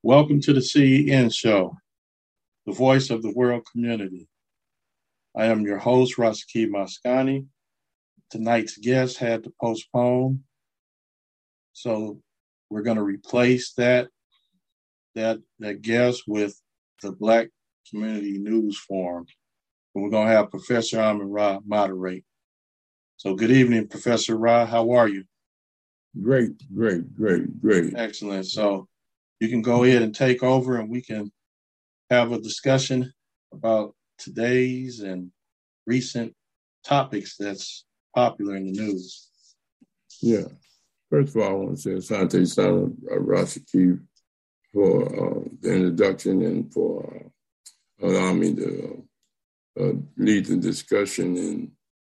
Welcome to the CEN Show, the voice of the world community. I am your host, Rasaki Mascani. Tonight's guest had to postpone, so we're going to replace that guest with the Black Community News Forum. And we're going to have Professor Amin Ra moderate. So good evening, Professor Ra. How are you? Great. Excellent. So you can go ahead and take over and we can have a discussion about today's and recent topics that's popular in the news. Yeah. First of all, I want to say Asante Sana Rasaki for the introduction and for allowing me to lead the discussion in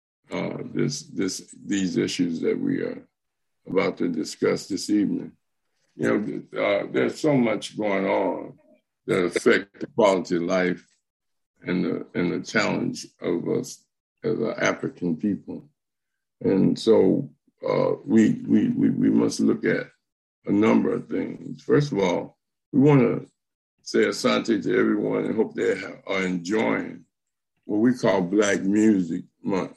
these issues that we are about to discuss this evening. You know, there's so much going on that affect the quality of life and the challenge of us as African people, and so we must look at a number of things. First of all, we want to say asante to everyone and hope they are enjoying what we call Black Music Month.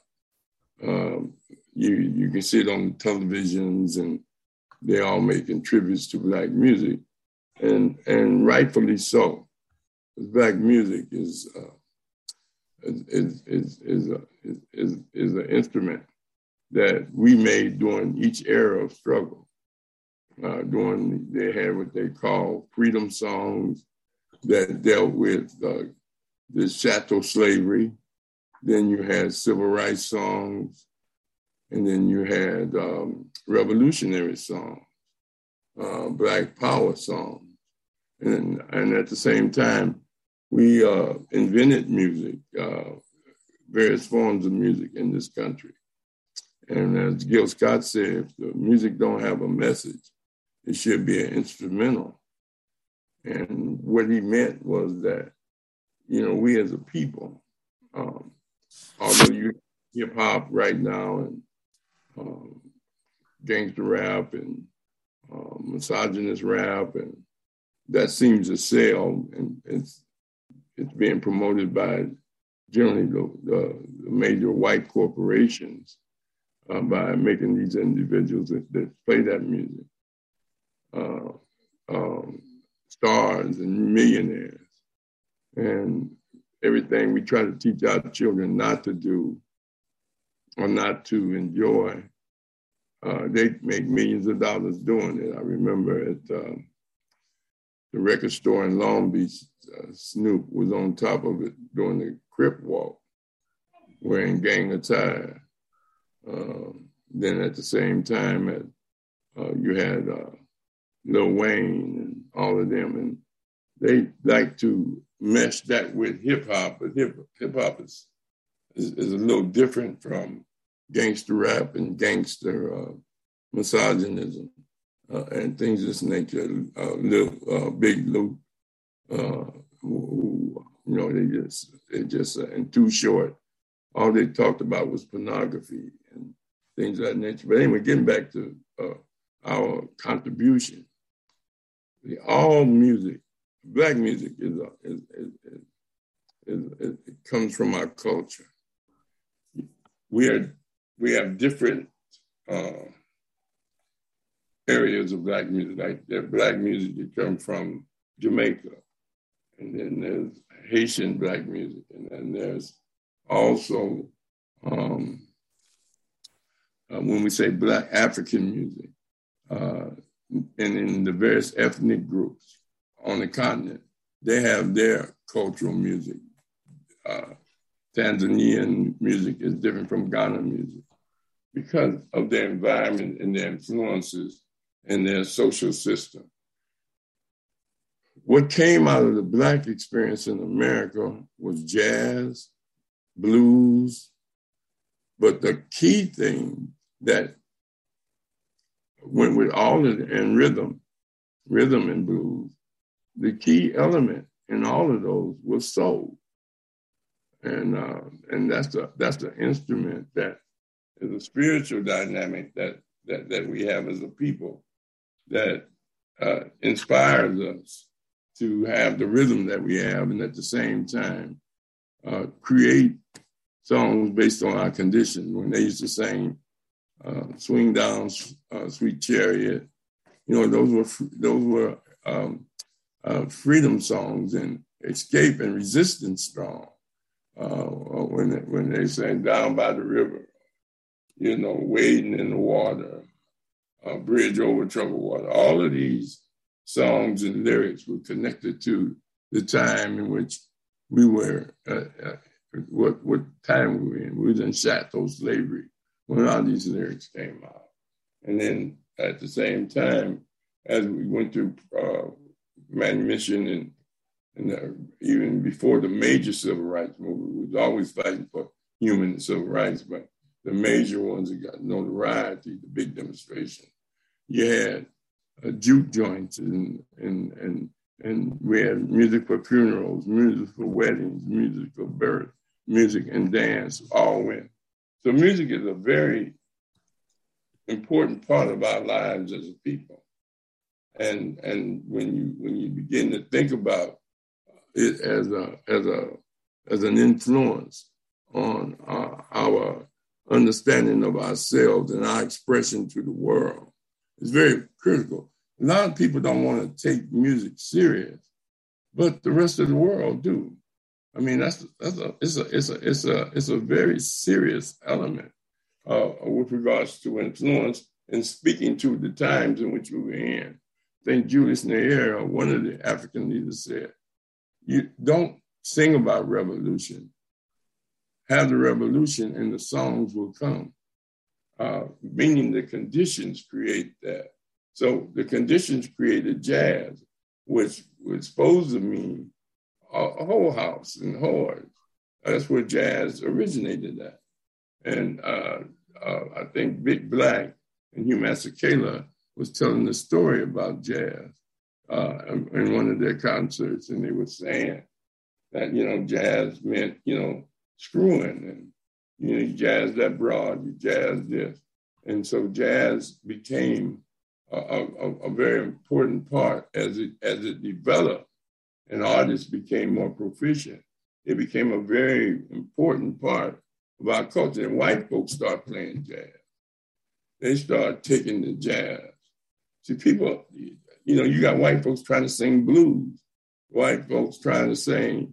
You can see it on televisions, and they're all making tributes to Black music, and rightfully so. Black music is an instrument that we made during each era of struggle. They had what they call freedom songs that dealt with the chattel slavery. Then you had civil rights songs, and then you had revolutionary songs, Black Power songs. And at the same time, we invented music, various forms of music in this country. And as Gil Scott said, if the music don't have a message, it should be an instrumental. And what he meant was that, you know, we as a people, although you hip hop right now and gangster rap and misogynist rap, and that seems to sell, and it's being promoted by generally the major white corporations by making these individuals that play that music stars and millionaires, and everything we try to teach our children not to do or not to enjoy. They make millions of dollars doing it. I remember at the record store in Long Beach, Snoop was on top of it during the Crip Walk, wearing gang attire. Then at the same time, you had Lil Wayne and all of them, and they like to mesh that with hip hop, but hip hop is a little different from gangster rap and gangster misogynism and things of this nature. Big Luke, who, you know, they just in Too Short, all they talked about was pornography and things of that nature. But anyway, getting back to our contribution, all music, Black music it comes from our culture. We have different areas of Black music. Like there's Black music that comes from Jamaica, and then there's Haitian Black music, and then there's also when we say Black African music, and in the various ethnic groups on the continent, they have their cultural music. Tanzanian music is different from Ghana music because of their environment and their influences and their social system. What came out of the Black experience in America was jazz, blues, but the key thing that went with all of it, and rhythm and blues, the key element in all of those was soul. And that's the instrument that is a spiritual dynamic that we have as a people that inspires us to have the rhythm that we have, and at the same time create songs based on our condition. When they used to sing "Swing Down, Sweet Chariot," those were freedom songs and escape and resistance songs. When they sang "Down by the River," "Wading in the Water," "Bridge Over Troubled Water," all of these songs and lyrics were connected to the time in which we were, what time we were in. We was in chattel slavery when all these lyrics came out. And then at the same time, as we went through manumission and even before the major civil rights movement, we was always fighting for human and civil rights, but the major ones that got notoriety, the big demonstration, you had juke joints and we had music for funerals, music for weddings, music for birth, music and dance all went. So music is a very important part of our lives as a people. And when you begin to think about it as an influence on our understanding of ourselves and our expression to the world, it's very critical. A lot of people don't want to take music serious, but the rest of the world do. I mean, it's a very serious element with regards to influence and speaking to the times in which we were in. I think Julius Nyerere, one of the African leaders, said, "You don't sing about revolution. Have the revolution and the songs will come." Meaning the conditions create that. So the conditions created jazz, which was supposed to mean a whole house and horns. That's where jazz originated at. And I think Big Black and Hugh Masekela was telling the story about jazz in one of their concerts, and they were saying that, jazz meant, screwing, and, you jazz that broad, you jazz this. And so jazz became a very important part as it developed and artists became more proficient. It became a very important part of our culture. And white folks start playing jazz. They start taking the jazz. See, people, you got white folks trying to sing blues, white folks trying to sing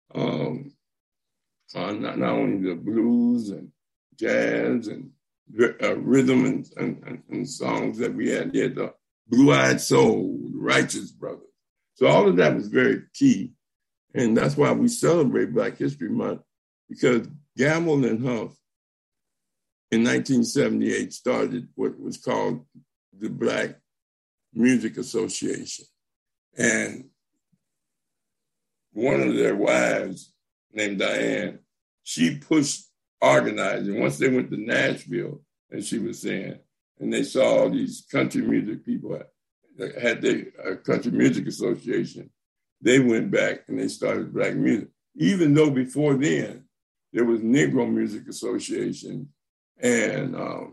not only the blues and jazz and rhythm and songs that we had. You had the Blue-Eyed Soul, the Righteous Brothers. So all of that was very key. And that's why we celebrate Black History Month, because Gamble and Huff in 1978 started what was called the Black Music Association. And one of their wives, named Diane, she pushed organizing. Once they went to Nashville, as she was saying, and they saw all these country music people that had their country music association, they went back and they started Black music. Even though before then, there was Negro Music Association and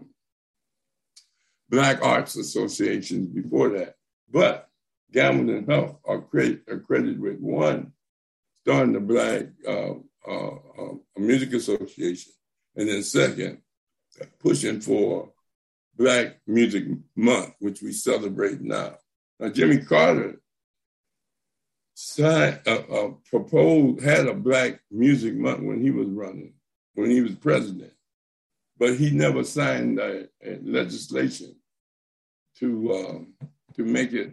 Black Arts Associations before that. But Gamble and Huff are credited with one, starting the Black Music Association, and then second, pushing for Black Music Month, which we celebrate now. Now, Jimmy Carter had a Black Music Month when he was running, when he was president, but he never signed a legislation to make it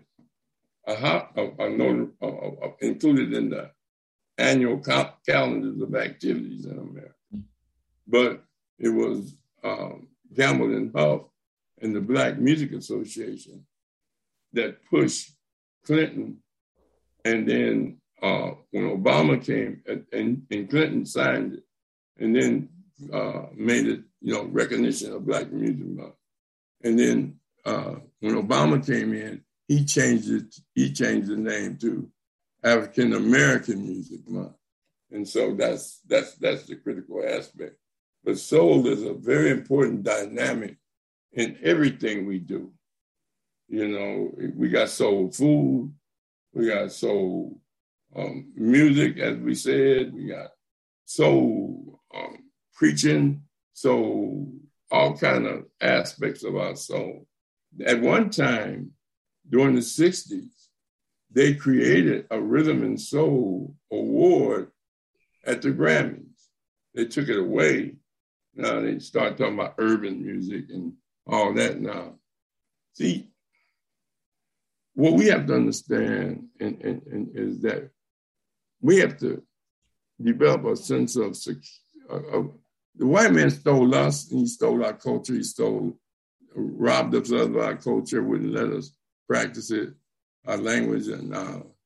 included in the annual calendars of activities in America. But it was Gamble and Huff and the Black Music Association that pushed Clinton. And then when Obama came and Clinton signed it, and then made it, recognition of Black Music Month. And then when Obama came in, he changed the name to African American Music Month. And so that's the critical aspect. But soul is a very important dynamic in everything we do. We got soul food, We got soul music, as we said. We got soul preaching, soul, all kind of aspects of our soul. At one time, during the 60s, they created a Rhythm and Soul Award at the Grammys. They took it away. Now they start talking about urban music and all that now. See, what we have to understand is that we have to develop a sense of the white man stole us, and he stole our culture, robbed us of our culture, wouldn't let us practice it, our language, and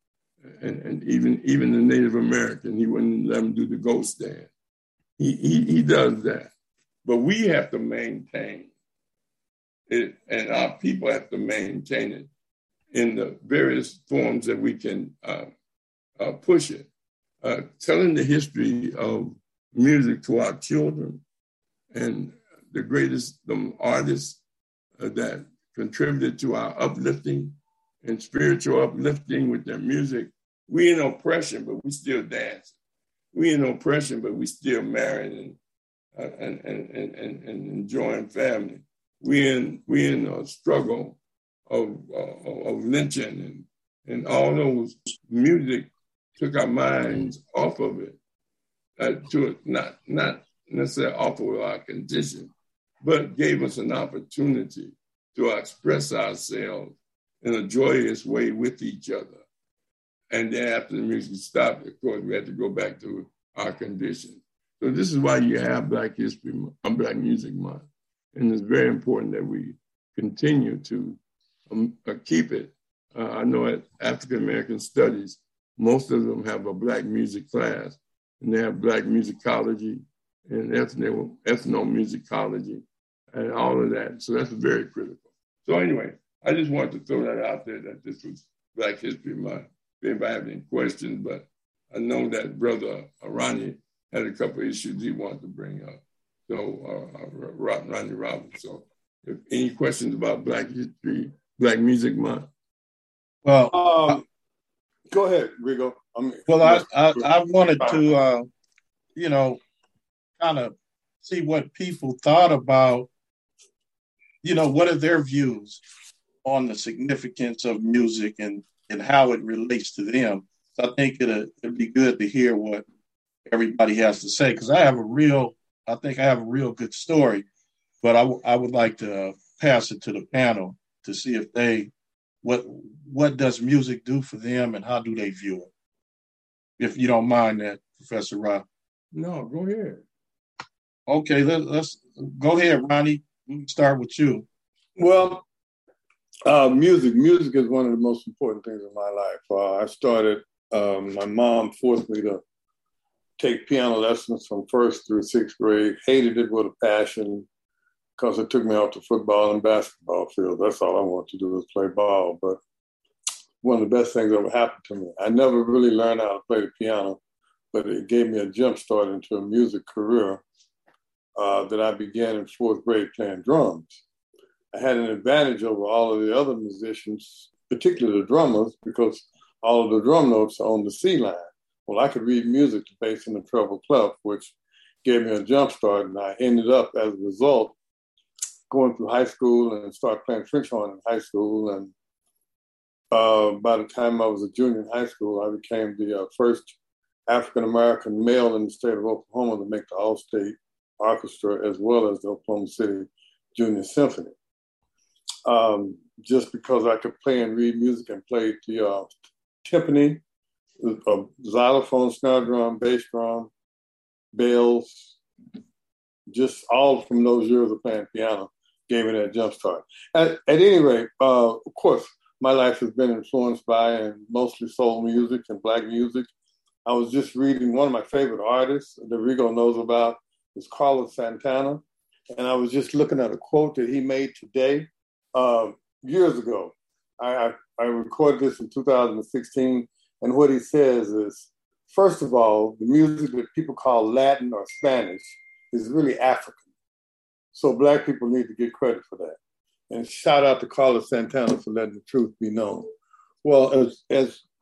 even the Native American, he wouldn't let them do the ghost dance. He does that. But we have to maintain it, and our people have to maintain it in the various forms that we can push it. Telling the history of music to our children and the artists that contributed to our uplifting and spiritual uplifting with their music. We in oppression, but we still dance. We in oppression, but we still married and enjoying family. We in a struggle of lynching and all those music took our minds off of it, to not necessarily off of our condition, but gave us an opportunity to express ourselves in a joyous way with each other. And then after the music stopped, of course, we had to go back to our condition. So this is why you have Black Music Month. And it's very important that we continue to keep it. I know at African American Studies, most of them have a Black music class, and they have Black musicology and ethnomusicology and all of that. So that's very critical. So anyway, I just wanted to throw that out there that this was Black History Month. If anybody have any questions, but I know that Brother Ronnie had a couple of issues he wanted to bring up. So Ronnie Roberts. So if any questions about Black History, Black Music Month? Well, go ahead, Rigo. I wanted to, kind of see what people thought about, what are their views on the significance of music and how it relates to them. So I think it'd be good to hear what everybody has to say, because I think I have a real good story, but I would like to pass it to the panel to see if what does music do for them and how do they view it? If you don't mind that, Professor Rob. No, go ahead. Okay, let's go ahead, Ronnie. We can start with you. Well, music is one of the most important things in my life. I started, my mom forced me to take piano lessons from 1st through 6th grade, hated it with a passion because it took me off the football and basketball field. That's all I wanted to do was play ball. But one of the best things that ever happened to me. I never really learned how to play the piano, but it gave me a jump start into a music career that I began in 4th grade playing drums. I had an advantage over all of the other musicians, particularly the drummers, because all of the drum notes are on the C line. Well, I could read music to bass and the treble clef, which gave me a jump start, and I ended up, as a result, going through high school and started playing French horn in high school. And by the time I was a junior in high school, I became the first African-American male in the state of Oklahoma to make the All-State Orchestra as well as the Oklahoma City Junior Symphony. Just because I could play and read music and played the timpani, xylophone, snare drum, bass drum, bells, just all from those years of playing piano gave me that jump start. At any rate, of course, my life has been influenced by and mostly soul music and Black music. I was just reading one of my favorite artists that Rigo knows about is Carlos Santana. And I was just looking at a quote that he made today, years ago. I recorded this in 2016. And what he says is, first of all, the music that people call Latin or Spanish is really African. So Black people need to get credit for that. And shout out to Carlos Santana for letting the truth be known. Well, as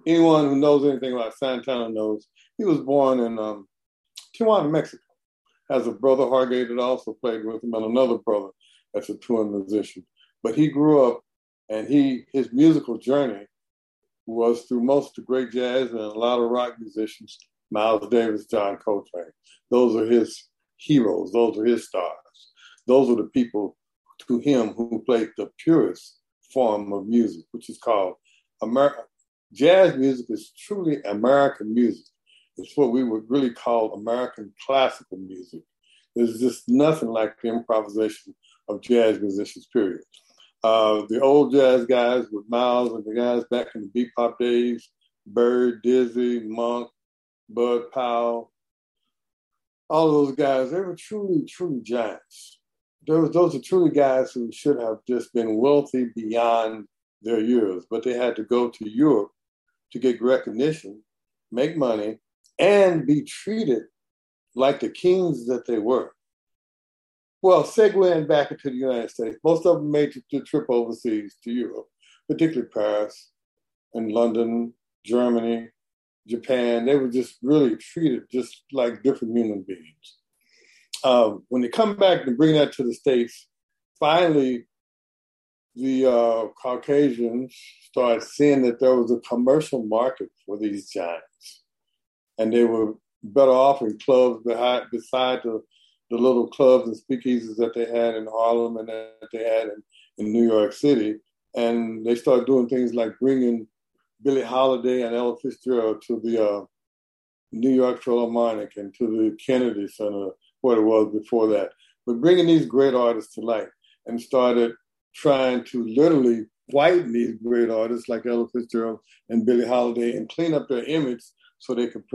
anyone who knows anything about Santana knows he was born in Tijuana, Mexico. Has a brother, Jorge, that also played with him, and another brother that's a touring musician. But he grew up, and his musical journey was through most of the great jazz and a lot of rock musicians, Miles Davis, John Coltrane. Those are his heroes. Those are his stars. Those are the people to him who played the purest form of music, which is called American. Jazz music is truly American music. It's what we would really call American classical music. There's just nothing like the improvisation of jazz musicians, period. The old jazz guys with Miles and the guys back in the bebop days, Bird, Dizzy, Monk, Bud Powell, all of those guys, they were truly, truly giants. Those are truly guys who should have just been wealthy beyond their years, but they had to go to Europe to get recognition, make money, and be treated like the kings that they were. Well, segueing back into the United States, most of them made the trip overseas to Europe, particularly Paris and London, Germany, Japan. They were just really treated just like different human beings. When they come back and bring that to the States, finally, the Caucasians started seeing that there was a commercial market for these giants. And they were better off in clubs beside the little clubs and speakeasies that they had in Harlem and that they had in New York City. And they started doing things like bringing Billie Holiday and Ella Fitzgerald to the New York Philharmonic and to the Kennedy Center, what it was before that. But bringing these great artists to light and started trying to literally whiten these great artists like Ella Fitzgerald and Billie Holiday and clean up their image so they could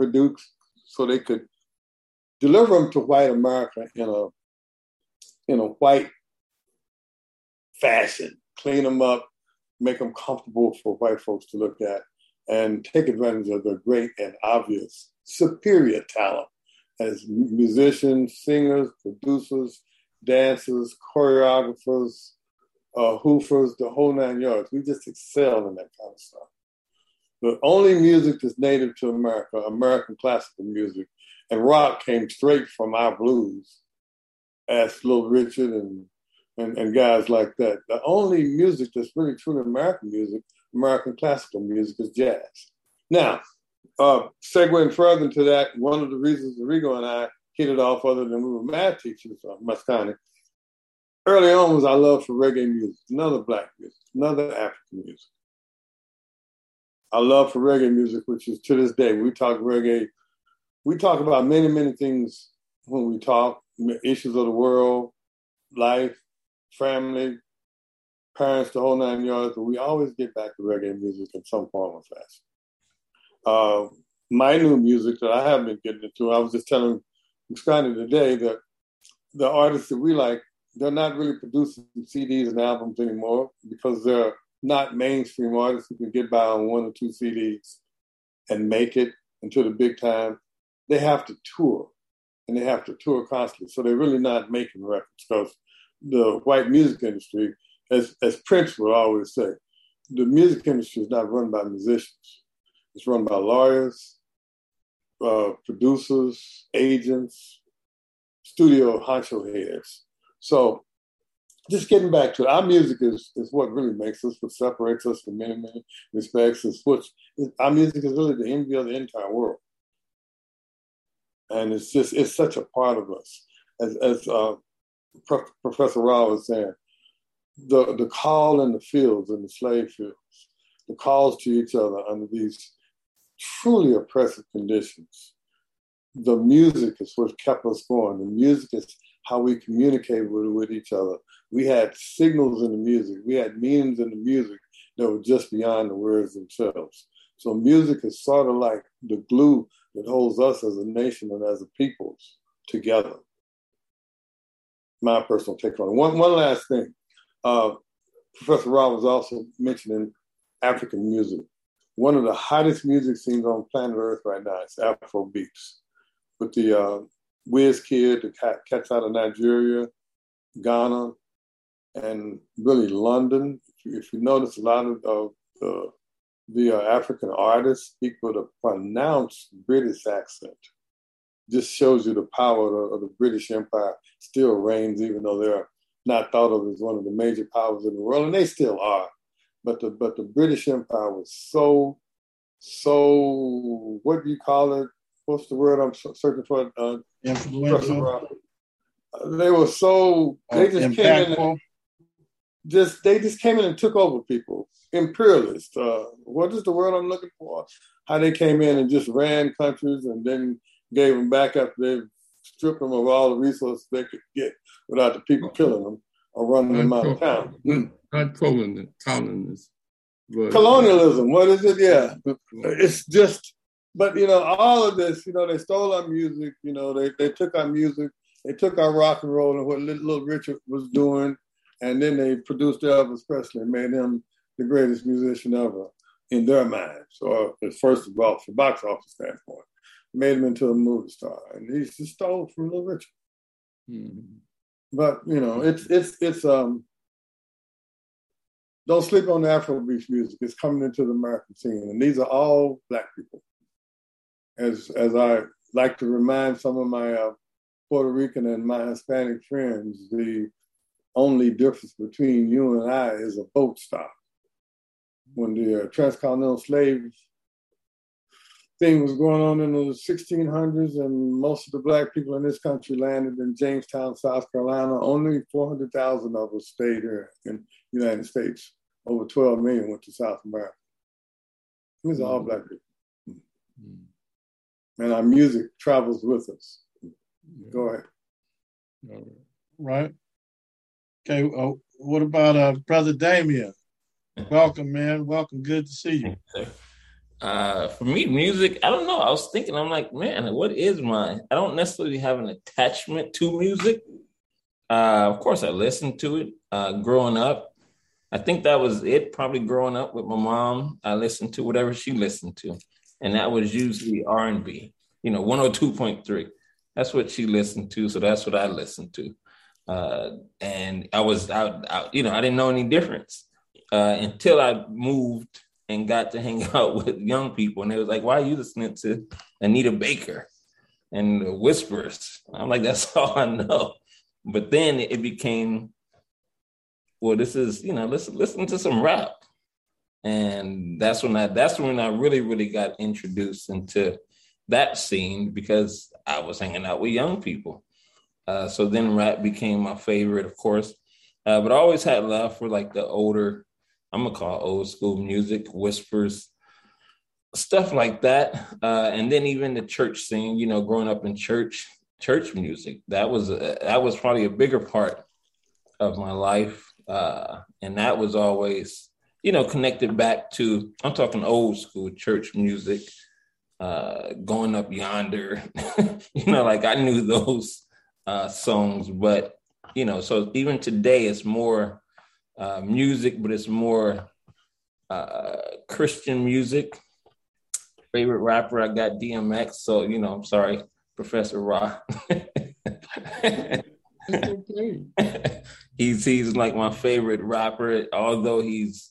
deliver them to white America in a white fashion, clean them up, make them comfortable for white folks to look at, and take advantage of their great and obvious superior talent as musicians, singers, producers, dancers, choreographers, hoofers, the whole 9 yards. We just excel in that kind of stuff. The only music that's native to America, American classical music, and rock came straight from our blues, as Little Richard and guys like that. The only music that's really truly American music, American classical music, is jazz. Now, segueing further into that, one of the reasons Rigo and I hit it off, other than we were math teachers, Mascani, early on was our love for reggae music, another black music, another African music. Our love for reggae music, which is to this day, we talk reggae. We talk about many, many things when we talk, issues of the world, life, family, parents, the whole 9 yards, but we always get back to reggae music in some form or fashion. My new music that I have been getting into, I was just telling Scotty today that the artists that we like, they're not really producing CDs and albums anymore because they're not mainstream artists who can get by on 1 or 2 CDs and make it into the big time. They have to tour, and they have to tour constantly. So they're really not making records because the white music industry, as Prince would always say, the music industry is not run by musicians. It's run by lawyers, producers, agents, studio honcho heads. So just getting back to it, our music is what really makes us, what separates us in many, many respects. Our music is really the envy of the entire world. And it's such a part of us. As Professor Rao was saying, the call in the fields, in the slave fields, the calls to each other under these truly oppressive conditions. The music is what kept us going. The music is how we communicate with each other. We had signals in the music. We had meanings in the music that were just beyond the words themselves. So music is sort of like the glue that holds us as a nation and as a people together. My personal take on it. One last thing. Professor Rao was also mentioning African music. One of the hottest music scenes on planet Earth right now is Afro beats. With the Wizkid, the cats out of Nigeria, Ghana, and really London. If you notice, a lot of the African artists speak with a pronounced British accent. Just shows you the power of the British Empire still reigns, even though they're not thought of as one of the major powers in the world, and they still are. But the British Empire was so what do you call it? What's the word I'm searching for? Influential. They were so they just impactful. came in. They just came in and took over people. Imperialist. What is the word I'm looking for? How they came in and just ran countries and then gave them back after they stripped them of all the resources they could get without the people killing them or running them out of town. Not colonialism. Colonialism. What is it? Yeah. It's just, but, all of this, they stole our music. They took our music. They took our rock and roll and what Little Richard was doing. And then they produced Elvis Presley and made him the greatest musician ever in their minds. Or first of all, from box office standpoint, made him into a movie star. And he just stole from Little Richard. Mm-hmm. But, it's don't sleep on the Afrobeat music. It's coming into the American scene. And these are all Black people. As I like to remind some of my Puerto Rican and my Hispanic friends, the only difference between you and I is a boat stop. When the transcontinental slave thing was going on in the 1600s and most of the Black people in this country landed in Jamestown, South Carolina, only 400,000 of us stayed here in the United States. Over 12 million went to South America. These are all Black people. And our music travels with us. Go ahead. Right. Okay. What about Brother Damien? Welcome, man. Welcome. Good to see you. For me, music, I don't know. I was thinking, I'm like, man, what is mine? I don't necessarily have an attachment to music. Of course, I listened to it growing up. I think that was it, probably growing up with my mom. I listened to whatever she listened to. And that was usually R&B, 102.3. That's what she listened to. So that's what I listened to. And I was out, I didn't know any difference until I moved and got to hang out with young people. And they was like, why are you listening to Anita Baker and the Whispers? I'm like, that's all I know. But then it became, well, this is, let's listen to some rap. And that's when I really, really got introduced into that scene because I was hanging out with young people. So then rap became my favorite, of course. But I always had love for like the older, I'm going to call old school music, Whispers, stuff like that. And then even the church scene, growing up in church music, that was probably a bigger part of my life. And that was always, connected back to, I'm talking old school church music, Going Up Yonder, like I knew those songs, but, so even today it's more music, but it's more Christian music. Favorite rapper, I got DMX. So, I'm sorry, Professor Ra. He's like my favorite rapper, although he's,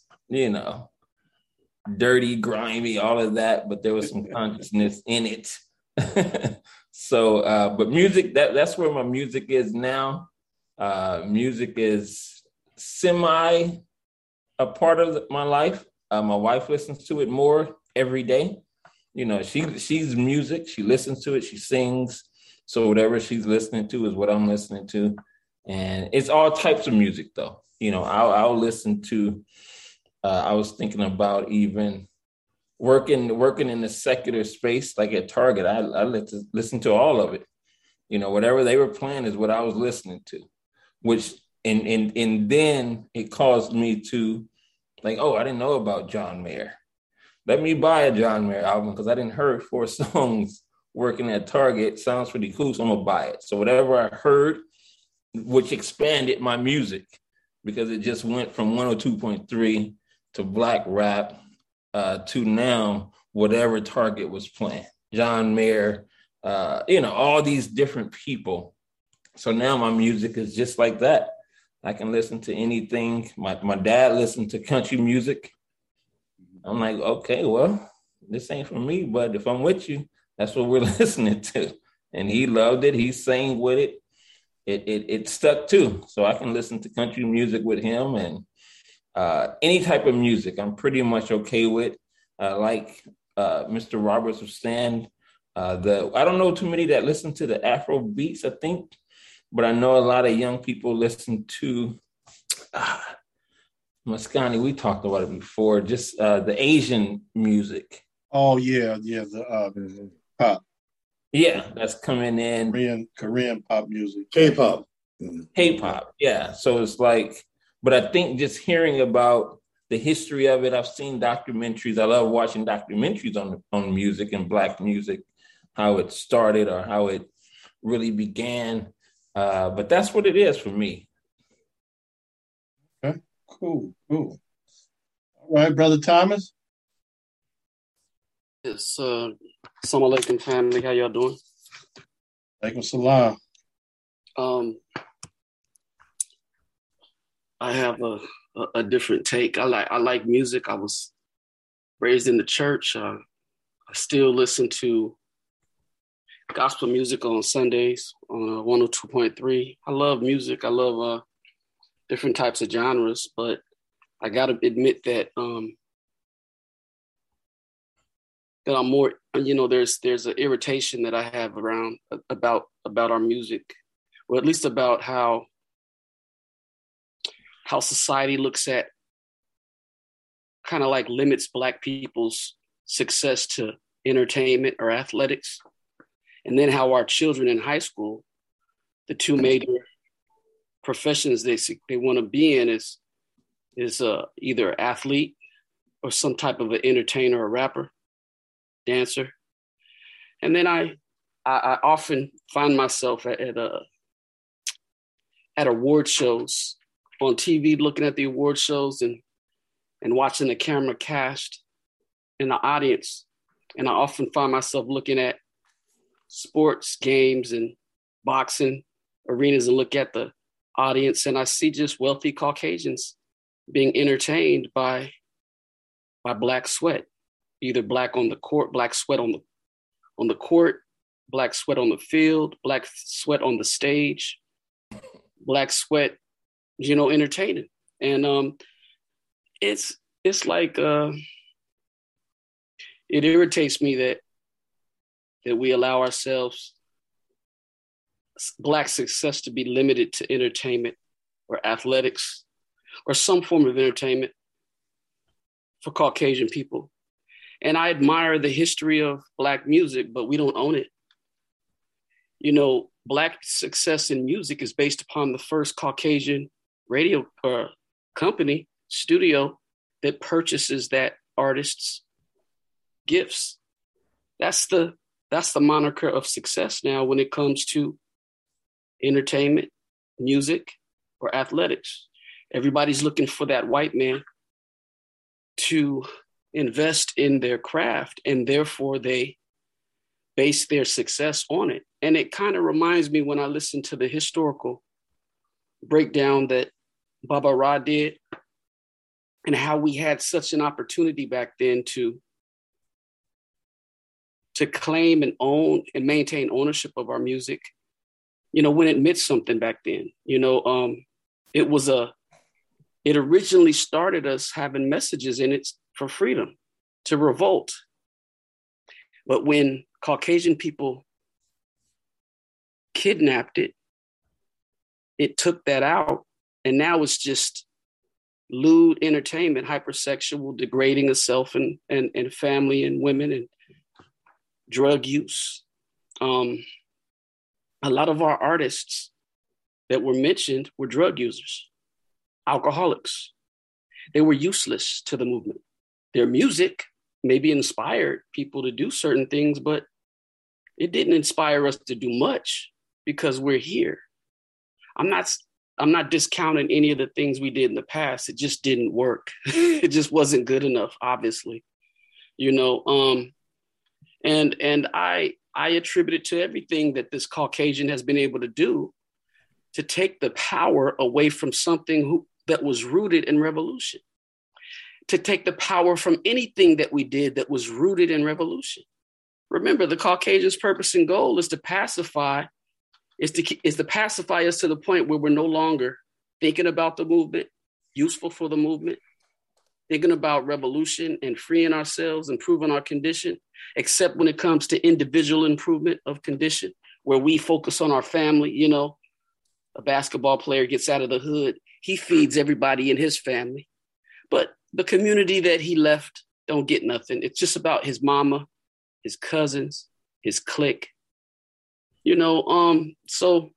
dirty, grimy, all of that, but there was some consciousness in it. So, but music, that's where my music is now. Music is semi a part of my life. My wife listens to it more every day. She's music. She listens to it. She sings. So whatever she's listening to is what I'm listening to. And it's all types of music, though. I'll listen to, I was thinking about even working in the secular space, like at Target. I listen to all of it. Whatever they were playing is what I was listening to, which, and then it caused me to like, oh, I didn't know about John Mayer. Let me buy a John Mayer album because I didn't heard 4 songs working at Target. Sounds pretty cool, so I'm gonna buy it. So whatever I heard, which expanded my music because it just went from 102.3 to Black rap to now whatever Target was playing. John Mayer, all these different people. So now my music is just like that. I can listen to anything. My dad listened to country music. I'm like, okay, well, this ain't for me, but if I'm with you, that's what we're listening to. And he loved it. He sang with it. It stuck too. So I can listen to country music with him, and any type of music I'm pretty much okay with. Like Mr. Roberts was saying, I don't know too many that listen to the Afro beats, I think, but I know a lot of young people listen to Maskani. We talked about it before, just the Asian music. Oh yeah, the pop. Yeah, that's coming in. Korean pop music. K-pop. K-pop, yeah. So it's like, but I think just hearing about the history of it, I've seen documentaries. I love watching documentaries on music and Black music, how it started or how it really began. But that's what it is for me. Okay, cool. All right, Brother Thomas. Yes, Assalamu alaikum, family. How y'all doing? Alaikum salam. I have a different take. I like music. I was raised in the church. I still listen to gospel music on Sundays on 102.3. I love music. I love different types of genres, but I gotta admit that that I'm more, there's an irritation that I have around about our music, or at least about how society looks at, kind of like limits Black people's success to entertainment or athletics. And then how our children in high school, the two major professions they want to be in is either athlete or some type of an entertainer or rapper, dancer. And then I often find myself at award shows on TV, looking at the award shows and watching the camera cast in the audience. And I often find myself looking at sports games and boxing arenas and look at the audience, and I see just wealthy Caucasians being entertained by Black sweat, either Black on the court, Black sweat on the court, Black sweat on the field, Black sweat on the stage, Black sweat, entertaining. And it's like it irritates me that we allow ourselves Black success to be limited to entertainment or athletics or some form of entertainment for Caucasian people. And I admire the history of Black music, but we don't own it. Black success in music is based upon the first Caucasian radio company, studio, that purchases that artist's gifts. That's the moniker of success now when it comes to entertainment, music, or athletics. Everybody's looking for that white man to invest in their craft, and therefore they base their success on it. And it kind of reminds me when I listen to the historical breakdown that Baba Ra did, and how we had such an opportunity back then to claim and own and maintain ownership of our music, when it meant something back then. It originally started us having messages in it for freedom, to revolt. But when Caucasian people kidnapped it, it took that out. And now it's just lewd entertainment, hypersexual, degrading of self and family and women, and drug use. A lot of our artists that were mentioned were drug users, alcoholics. They were useless to the movement. Their music maybe inspired people to do certain things, but it didn't inspire us to do much because we're here. I'm not discounting any of the things we did in the past. It just didn't work. It just wasn't good enough, obviously. And I attribute it to everything that this Caucasian has been able to do to take the power away from something that was rooted in revolution, to take the power from anything that we did that was rooted in revolution. Remember, the Caucasian's purpose and goal is to pacify, is to pacify us to the point where we're no longer thinking about the movement, useful for the movement, thinking about revolution and freeing ourselves, improving our condition, except when it comes to individual improvement of condition, where we focus on our family. You know, a basketball player gets out of the hood, he feeds everybody in his family, but the community that he left don't get nothing. It's just about his mama, his cousins, his clique. You know, so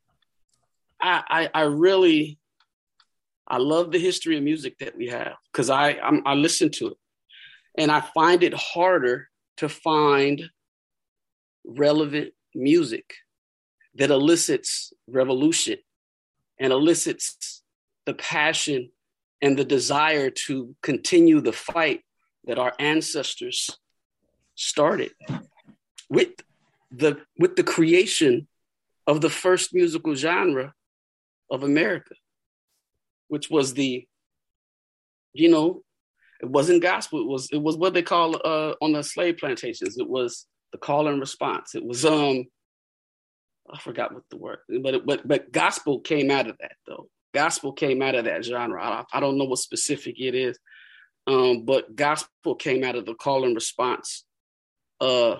I really love the history of music that we have, because I listen to it, and I find it harder to find relevant music that elicits revolution and elicits the passion and the desire to continue the fight that our ancestors started with the creation of the first musical genre of America, which was the, you know, it wasn't gospel. It was what they call on the slave plantations. It was the call and response. It was I forgot what the word, but gospel came out of that though. Gospel came out of that genre. I don't know what specific it is, but gospel came out of the call and response that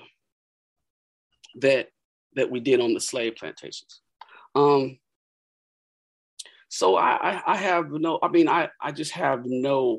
we did on the slave plantations. So I have no, I mean, I just have no,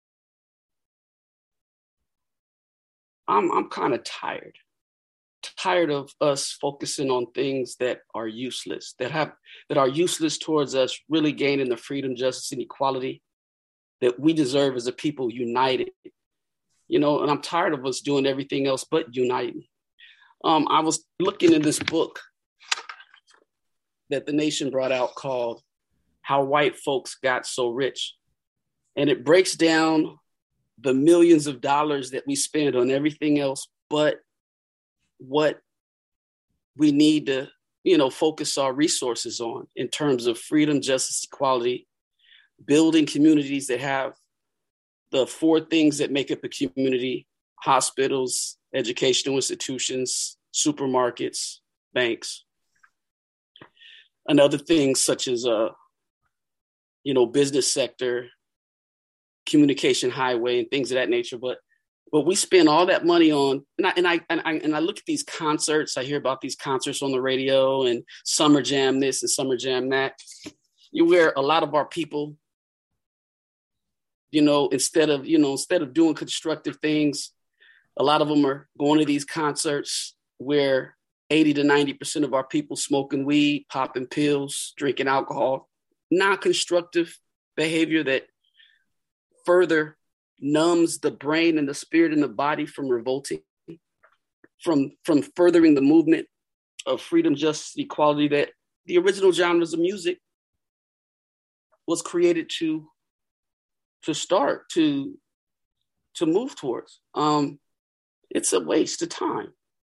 I'm kind of tired of us focusing on things that are useless, that are useless towards us really gaining the freedom, justice, and equality that we deserve as a people united. You know, and I'm tired of us doing everything else but uniting. I was looking in this book that The Nation brought out called How White Folks Got So Rich. And it breaks down the millions of dollars that we spend on everything else but what we need to, you know, focus our resources on in terms of freedom, justice, equality, building communities that have the four things that make up a community: hospitals, educational institutions, supermarkets, banks, and other things such as, you know, business sector, communication highway, and things of that nature. But we spend all that money on, and I look at these concerts. I hear about these concerts on the radio and Summer Jam this and Summer Jam that. Where a lot of our people, you know, instead of doing constructive things, a lot of them are going to these concerts where 80 to 90% of our people smoking weed, popping pills, drinking alcohol, non-constructive behavior that further numbs the brain and the spirit and the body from revolting, from furthering the movement of freedom, justice, equality that the original genres of music was created to start to move towards. It's a waste of time.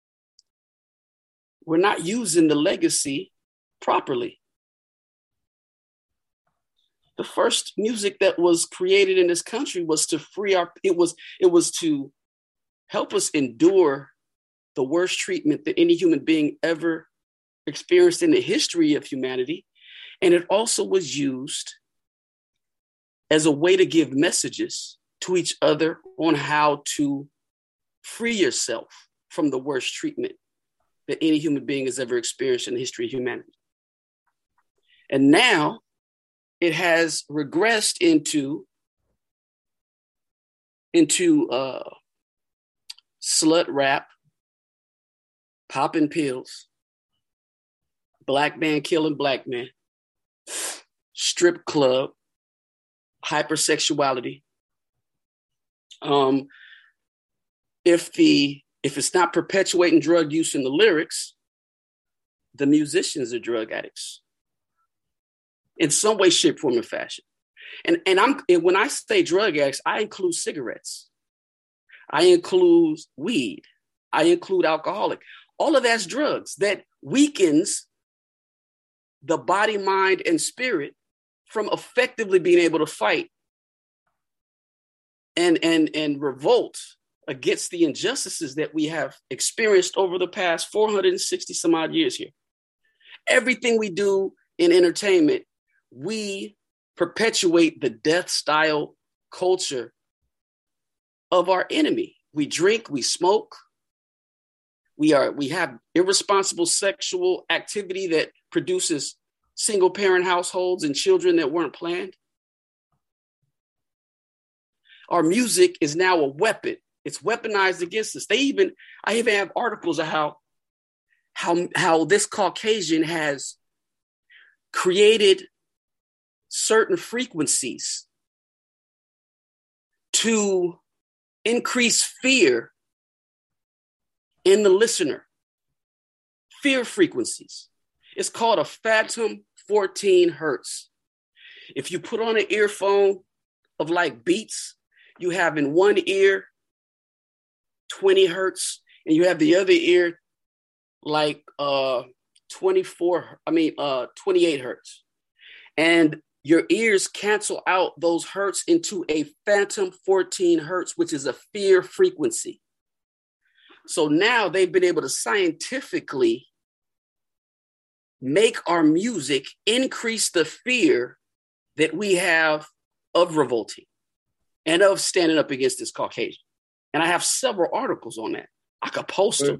We're not using the legacy properly. The first music that was created in this country was to free it was to help us endure the worst treatment that any human being ever experienced in the history of humanity. And it also was used as a way to give messages to each other on how to free yourself from the worst treatment that any human being has ever experienced in the history of humanity. And now it has regressed into slut rap, popping pills, black man killing black man, strip club, hypersexuality. If it's not perpetuating drug use in the lyrics, the musicians are drug addicts in some way, shape, form, or fashion. And when I say drug addicts, I include cigarettes, I include weed, I include alcoholic. All of that's drugs that weakens the body, mind, and spirit from effectively being able to fight and revolt against the injustices that we have experienced over the past 460 some odd years here. Everything we do in entertainment, we perpetuate the death style culture of our enemy. We drink, we smoke, we have irresponsible sexual activity that produces single parent households and children that weren't planned. Our music is now a weapon. It's weaponized against us. I even have articles of how this Caucasian has created certain frequencies to increase fear in the listener. Fear frequencies. It's called a phantom 14 hertz. If you put on an earphone of like Beats, you have in one ear 20 hertz, and you have the other ear like 28 hertz. And your ears cancel out those hertz into a phantom 14 hertz, which is a fear frequency. So now they've been able to scientifically make our music increase the fear that we have of revolting and of standing up against this Caucasian. And I have several articles on that. I could post them.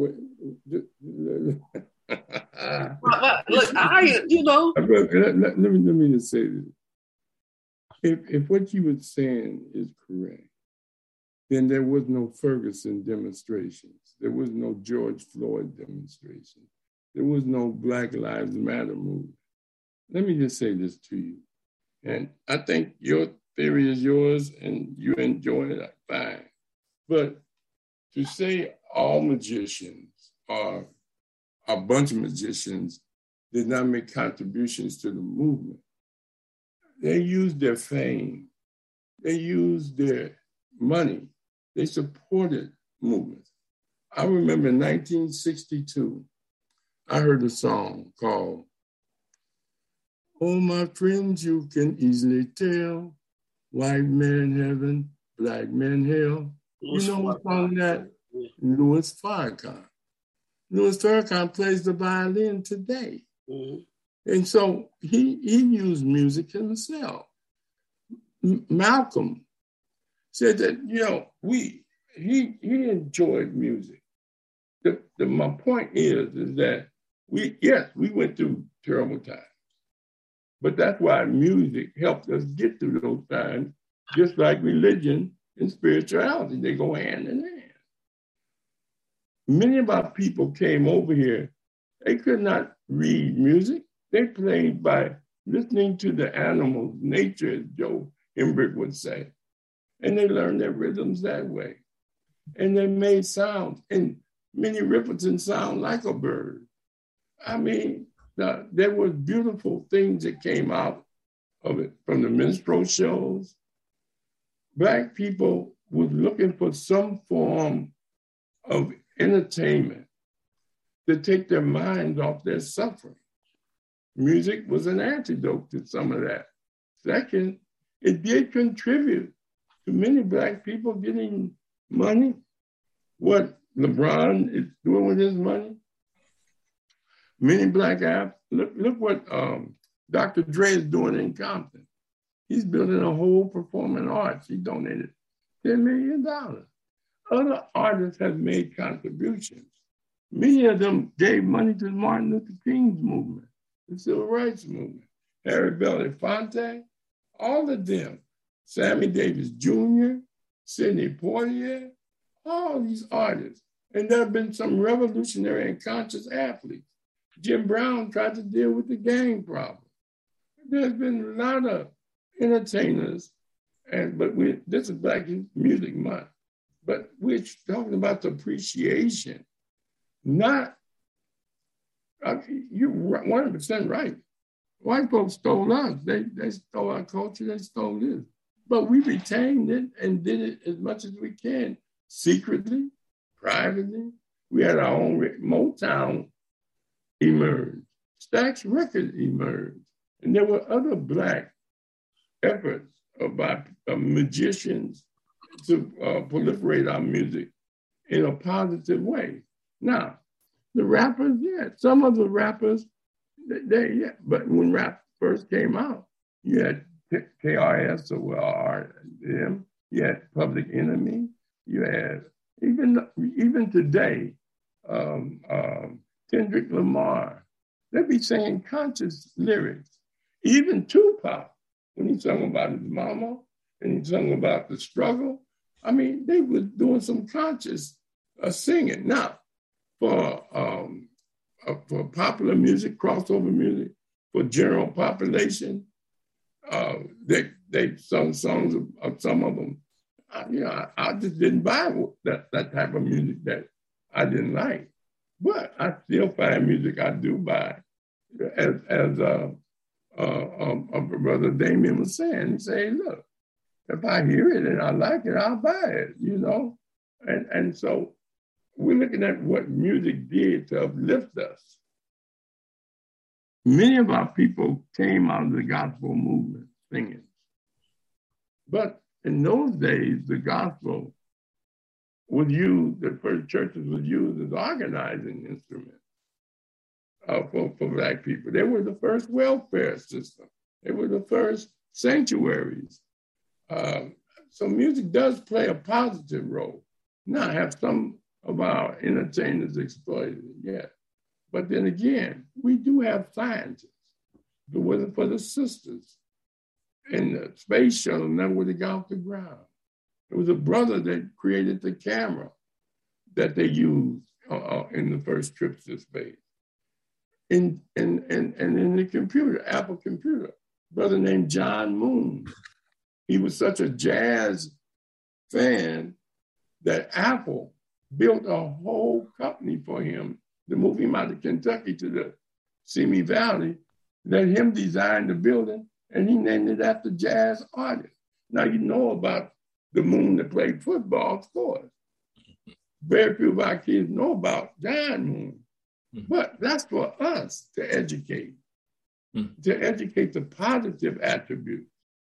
Look, Let me just say this. If what you were saying is correct, then there was no Ferguson demonstrations. There was no George Floyd demonstration. There was no Black Lives Matter movement. Let me just say this to you. And I think your theory is yours and you enjoy it, fine. But to say all magicians or a bunch of magicians did not make contributions to the movement, they used their fame, they used their money, they supported movements. I remember in 1962, I heard a song called, "Oh, my friends, you can easily tell, white man heaven, black man hell." You know who sung that? Louis Farrakhan. Louis Farrakhan plays the violin today. Mm-hmm. And so he used music himself. Malcolm said that, he enjoyed music. My point is that we went through terrible times. But that's why music helped us get through those times, just like religion and spirituality. They go hand in hand. Many of our people came over here. They could not read music. They played by listening to the animals, nature, as Joe Hembrick would say. And they learned their rhythms that way. And they made sounds. And Minnie Riperton sound like a bird. I mean, there were beautiful things that came out of it, from the minstrel shows. Black people were looking for some form of entertainment to take their minds off their suffering. Music was an antidote to some of that. Second, it did contribute to many Black people getting money. What LeBron is doing with his money. Many Black apps. Look what Dr. Dre is doing in Compton. He's building a whole performing arts. He donated $10 million. Other artists have made contributions. Many of them gave money to the Martin Luther King's movement, the Civil Rights Movement. Harry Belafonte, all of them. Sammy Davis Jr., Sidney Poitier, all these artists. And there have been some revolutionary and conscious athletes. Jim Brown tried to deal with the gang problem. There's been a lot of entertainers, but this is Black Music Month. But we're talking about the appreciation, not, you're 100% right. White folks stole us. They stole our culture, they stole this. But we retained it and did it as much as we can, secretly, privately. We had our own Motown emerged, Stax Records emerged. And there were other Black efforts by magicians proliferate our music in a positive way. Now, the rappers, yeah, some of the rappers, yeah, but when rap first came out, you had KRS or RM, you had Public Enemy, you had even today, Kendrick Lamar, they'd be saying conscious lyrics. Even Tupac, when he sung about his mama and he sung about the struggle, I mean, they were doing some conscious singing. Now, for popular music, crossover music, for general population, they sung songs of some of them. I just didn't buy that type of music that I didn't like. But I still find music I do buy. As Brother Damien was saying, he said, look, if I hear it and I like it, I'll buy it, you know? And so we're looking at what music did to uplift us. Many of our people came out of the gospel movement singing. But in those days, the gospel was used, the first churches was used as organizing instruments for Black people. They were the first welfare system. They were the first sanctuaries. So music does play a positive role. Now, have some of our entertainers exploited it, yeah. But then again, we do have scientists. If it wasn't for the sisters and the space shuttle never would have got off the ground. It was a brother that created the camera that they used in the first trips to space. And in the computer, Apple computer, a brother named John Moon. He was such a jazz fan that Apple built a whole company for him to move him out of Kentucky to the Simi Valley, let him design the building, and he named it after jazz artists. Now you know about the Moon that played football, of course. Very few of our kids know about John Moon. But that's for us to educate the positive attributes.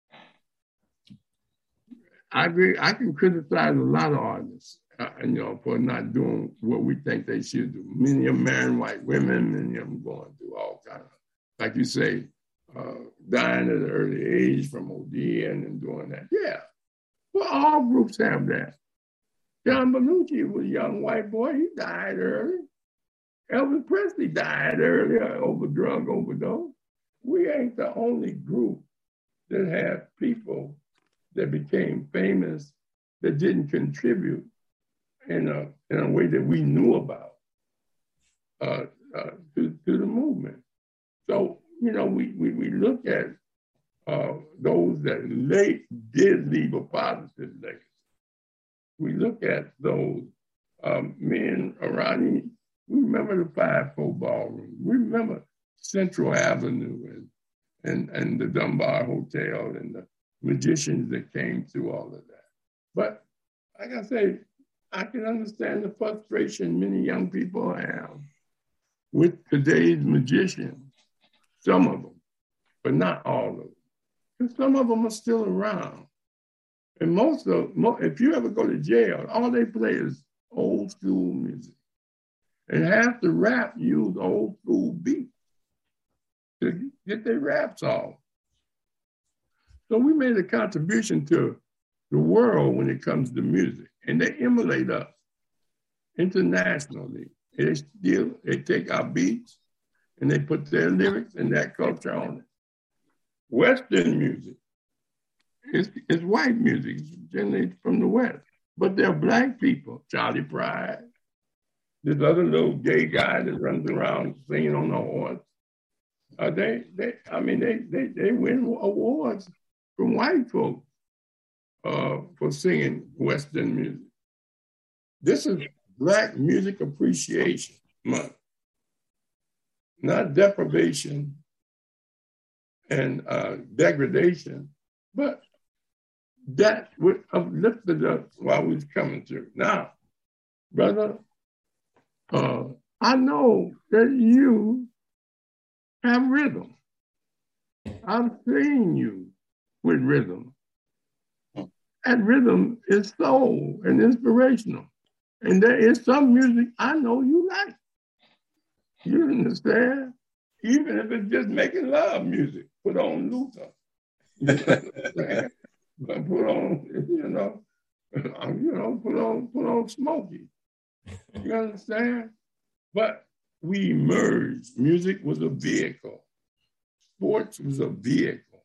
I agree. I can criticize a lot of artists, for not doing what we think they should do. Many of them marrying white women, many of them going through all kinds of, like you say, dying at an early age from OD and doing that. Yeah, well, all groups have that. John Belushi was a young white boy. He died early. Elvis Presley died early over drug overdose. We ain't the only group that had people that became famous that didn't contribute in a way that we knew about to the movement. So, we look at those that did leave a positive legacy. We look at those men around him. We remember the 5-4 ballroom. We remember Central Avenue and the Dunbar Hotel and the magicians that came through all of that. But like I say, I can understand the frustration many young people have with today's magicians, some of them, but not all of them. Because some of them are still around. And if you ever go to jail, all they play is old school music. And half the rap use old school beats to get their raps off. So we made a contribution to the world when it comes to music, and they emulate us internationally. They take our beats and they put their lyrics and that culture on it. Western music is white music, generally from the West, but they're Black people. Charlie Pride, this other little gay guy that runs around singing on a horse. They win awards from white folks for singing Western music. This is Black Music Appreciation Month, not deprivation and degradation, but that would have lifted us while we was coming through. Now, brother, I know that you have rhythm. I've seen you with rhythm. That rhythm is soul and inspirational. And there is some music I know you like. You understand? Even if it's just making love music, put on Luther. You understand? Put on, put on Smokey. You understand? But we merged. Music was a vehicle. Sports was a vehicle.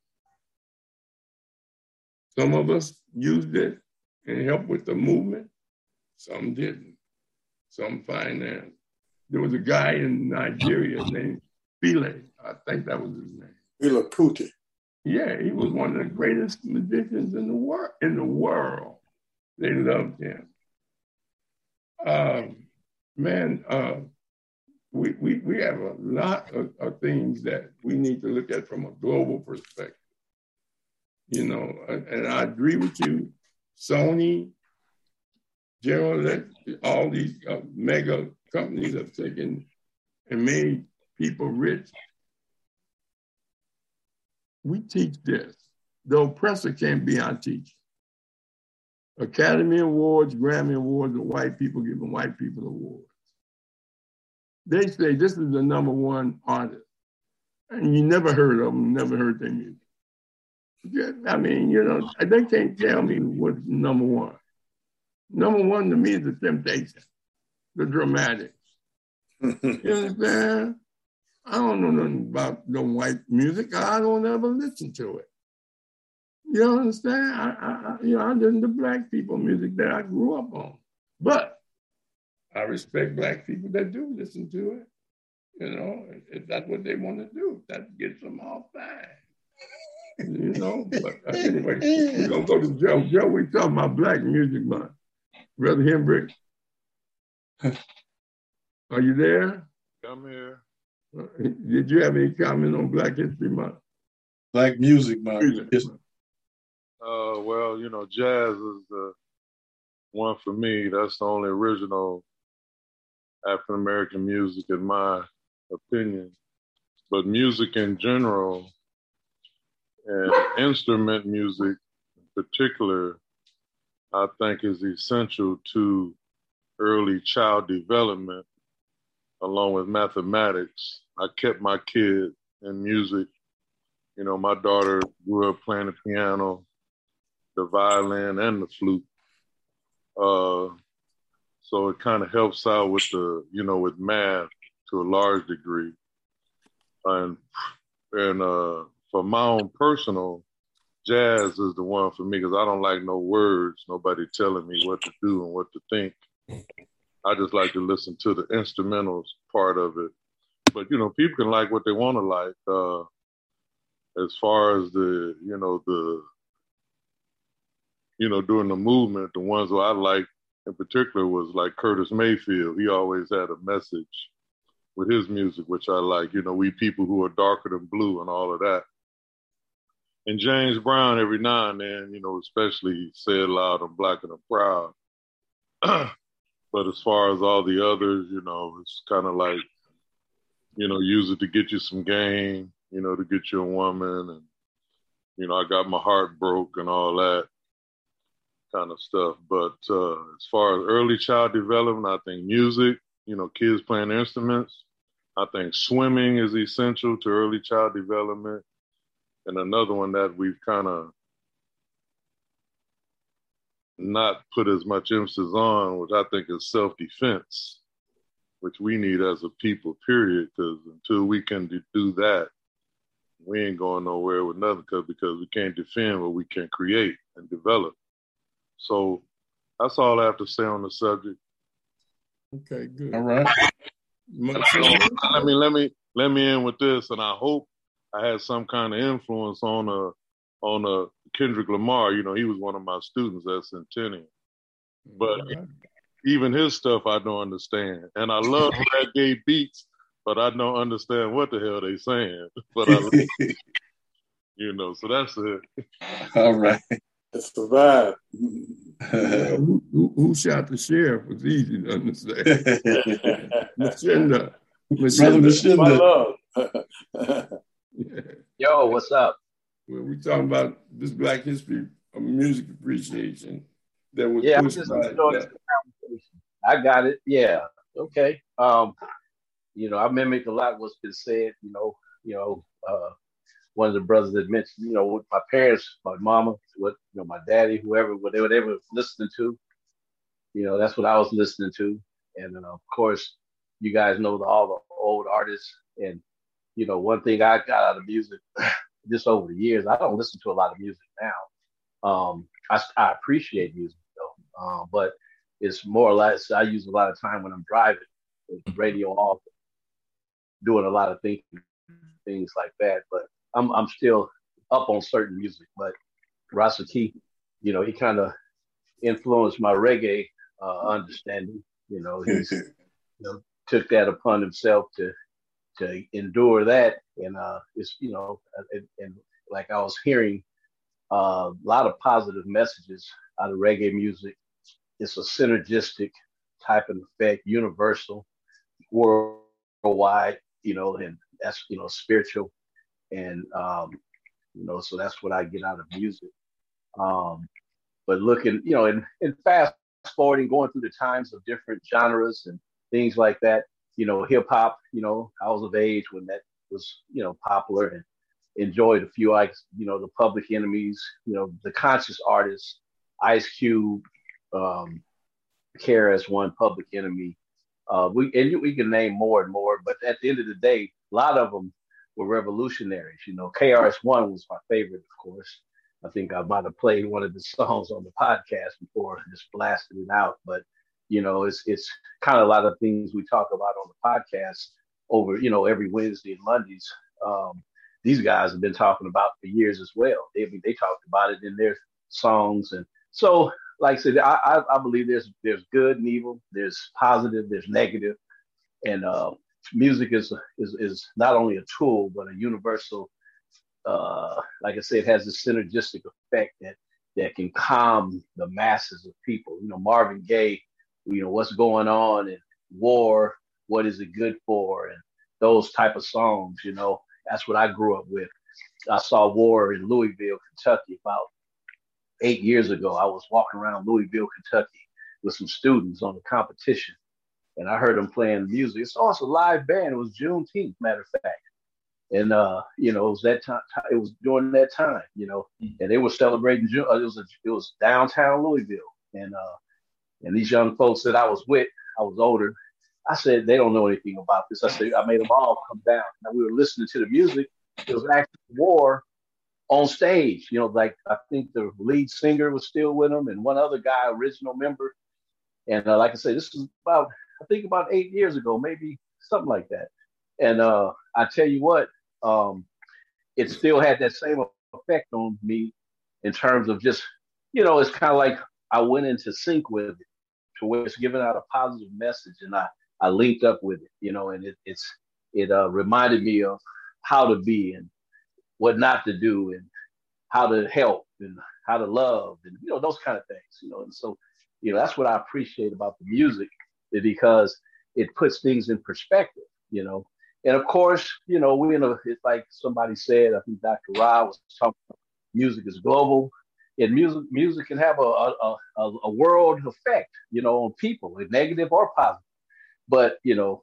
Some of us used it and helped with the movement. Some didn't. Some financed. There was a guy in Nigeria named Fela. I think that was his name. Fela Kuti. Yeah, he was one of the greatest musicians in the world. They loved him. We have a lot of things that we need to look at from a global perspective. And I agree with you. Sony, General Electric, all these mega companies have taken and made people rich. We teach this. The oppressor can't be our teacher. Academy Awards, Grammy Awards are white people giving white people awards. They say this is the number one artist. And you never heard of them, never heard their music. I mean, they can't tell me what's number one. Number one to me is the Temptations, the Dramatics. You understand? I don't know nothing about no white music. I don't ever listen to it. You understand? I listen to black people music that I grew up on. But I respect black people that do listen to it. If that's what they want to do, that gets them all fine. But anyway, we're going to go to Joe. Joe, we talking about black music month. Brother Hendrick, are you there? I'm here. Did you have any comment on Black History Month? Black Music Month. Well, jazz is the one for me. That's the only original African-American music in my opinion. But music in general and instrument music in particular, I think is essential to early child development along with mathematics. I kept my kid in music. My daughter grew up playing the piano, the violin, and the flute. So it kind of helps out with with math to a large degree. And for my own personal, jazz is the one for me because I don't like no words, nobody telling me what to do and what to think. I just like to listen to the instrumentals part of it. But, people can like what they want to like. As far as during the movement, the ones who I liked in particular was like Curtis Mayfield. He always had a message with his music, which I like. We people who are darker than blue and all of that. And James Brown, every now and then, especially Say It Loud, I'm Black and I'm Proud. But as far as all the others, it's kind of like, use it to get you some game, to get you a woman. And, I got my heart broke and all that kind of stuff. But as far as early child development, I think music, kids playing instruments. I think swimming is essential to early child development. And another one that we've kind of not put as much emphasis on, which I think is self-defense, which we need as a people, period, because until we can do that, we ain't going nowhere with nothing because we can't defend what we can create and develop. So that's all I have to say on the subject. Okay, good. All right. Let me end with this, and I hope I had some kind of influence on Kendrick Lamar. He was one of my students at Centennial. But even his stuff I don't understand. And I love reggae beats, but I don't understand what the hell they saying. But I so that's it. All right. It's the vibe. Who shot the sheriff was easy to understand. Machinda. Brother Machinda. My love. Yo, what's up? Well, we're talking about this Black History music appreciation that was I'm pushed just by enjoying that. this conversation. I got it. Yeah. Okay. I mimic a lot what's been said. One of the brothers that mentioned, with my parents, my mama, my daddy, whoever, whatever they were listening to, that's what I was listening to. And of course, you guys know all the old artists. And, one thing I got out of music just over the years, I don't listen to a lot of music now. I appreciate music though, but it's more or less, I use a lot of time when I'm driving, with the radio off, doing a lot of things like that. But I'm still up on certain music. But Rasa Key, he kind of influenced my reggae understanding. He's took that upon himself to endure that, and it's and like I was hearing a lot of positive messages out of reggae music. It's a synergistic type of effect, universal, worldwide, and that's spiritual, and so that's what I get out of music. But looking, and fast forwarding, going through the times of different genres and things like that, hip hop, I was of age when that was, popular, and enjoyed a few, the Public Enemies, the conscious artists, Ice Cube, KRS-One, Public Enemy. We can name more and more, but at the end of the day, a lot of them were revolutionaries. KRS-One was my favorite, of course. I think I might have played one of the songs on the podcast before and just blasted it out. But, it's kind of a lot of things we talk about on the podcast over, every Wednesday and Mondays. These guys have been talking about for years as well. They talked about it in their songs. And so, like I said, I believe there's good and evil, there's positive, there's negative. And music is not only a tool, but a universal, like I said, it has this synergistic effect that can calm the masses of people. Marvin Gaye, what's going on, and war, what is it good for, and those type of songs. That's what I grew up with. I saw War in Louisville, Kentucky about 8 years ago. I was walking around Louisville, Kentucky with some students on a competition, and I heard them playing music. It's also a live band. It was Juneteenth, matter of fact. And it was that time. It was during that time, and they were celebrating June. It was downtown Louisville, and these young folks that I was with, I was older. I said they don't know anything about this. I said I made them all come down. Now we were listening to the music. It was actually War on stage. Like I think the lead singer was still with them, and one other guy, original member. And like I said, this was about 8 years ago, maybe something like that. And I tell you what, it still had that same effect on me in terms of just, it's kind of like I went into sync with it, to where it's giving out a positive message, and I linked up with it, and it reminded me of how to be and what not to do, and how to help and how to love, and those kind of things, and so that's what I appreciate about the music, because it puts things in perspective, and of course, it's like somebody said, I think Dr. Ra was talking about, music is global, and music can have a world effect, on people, negative or positive. But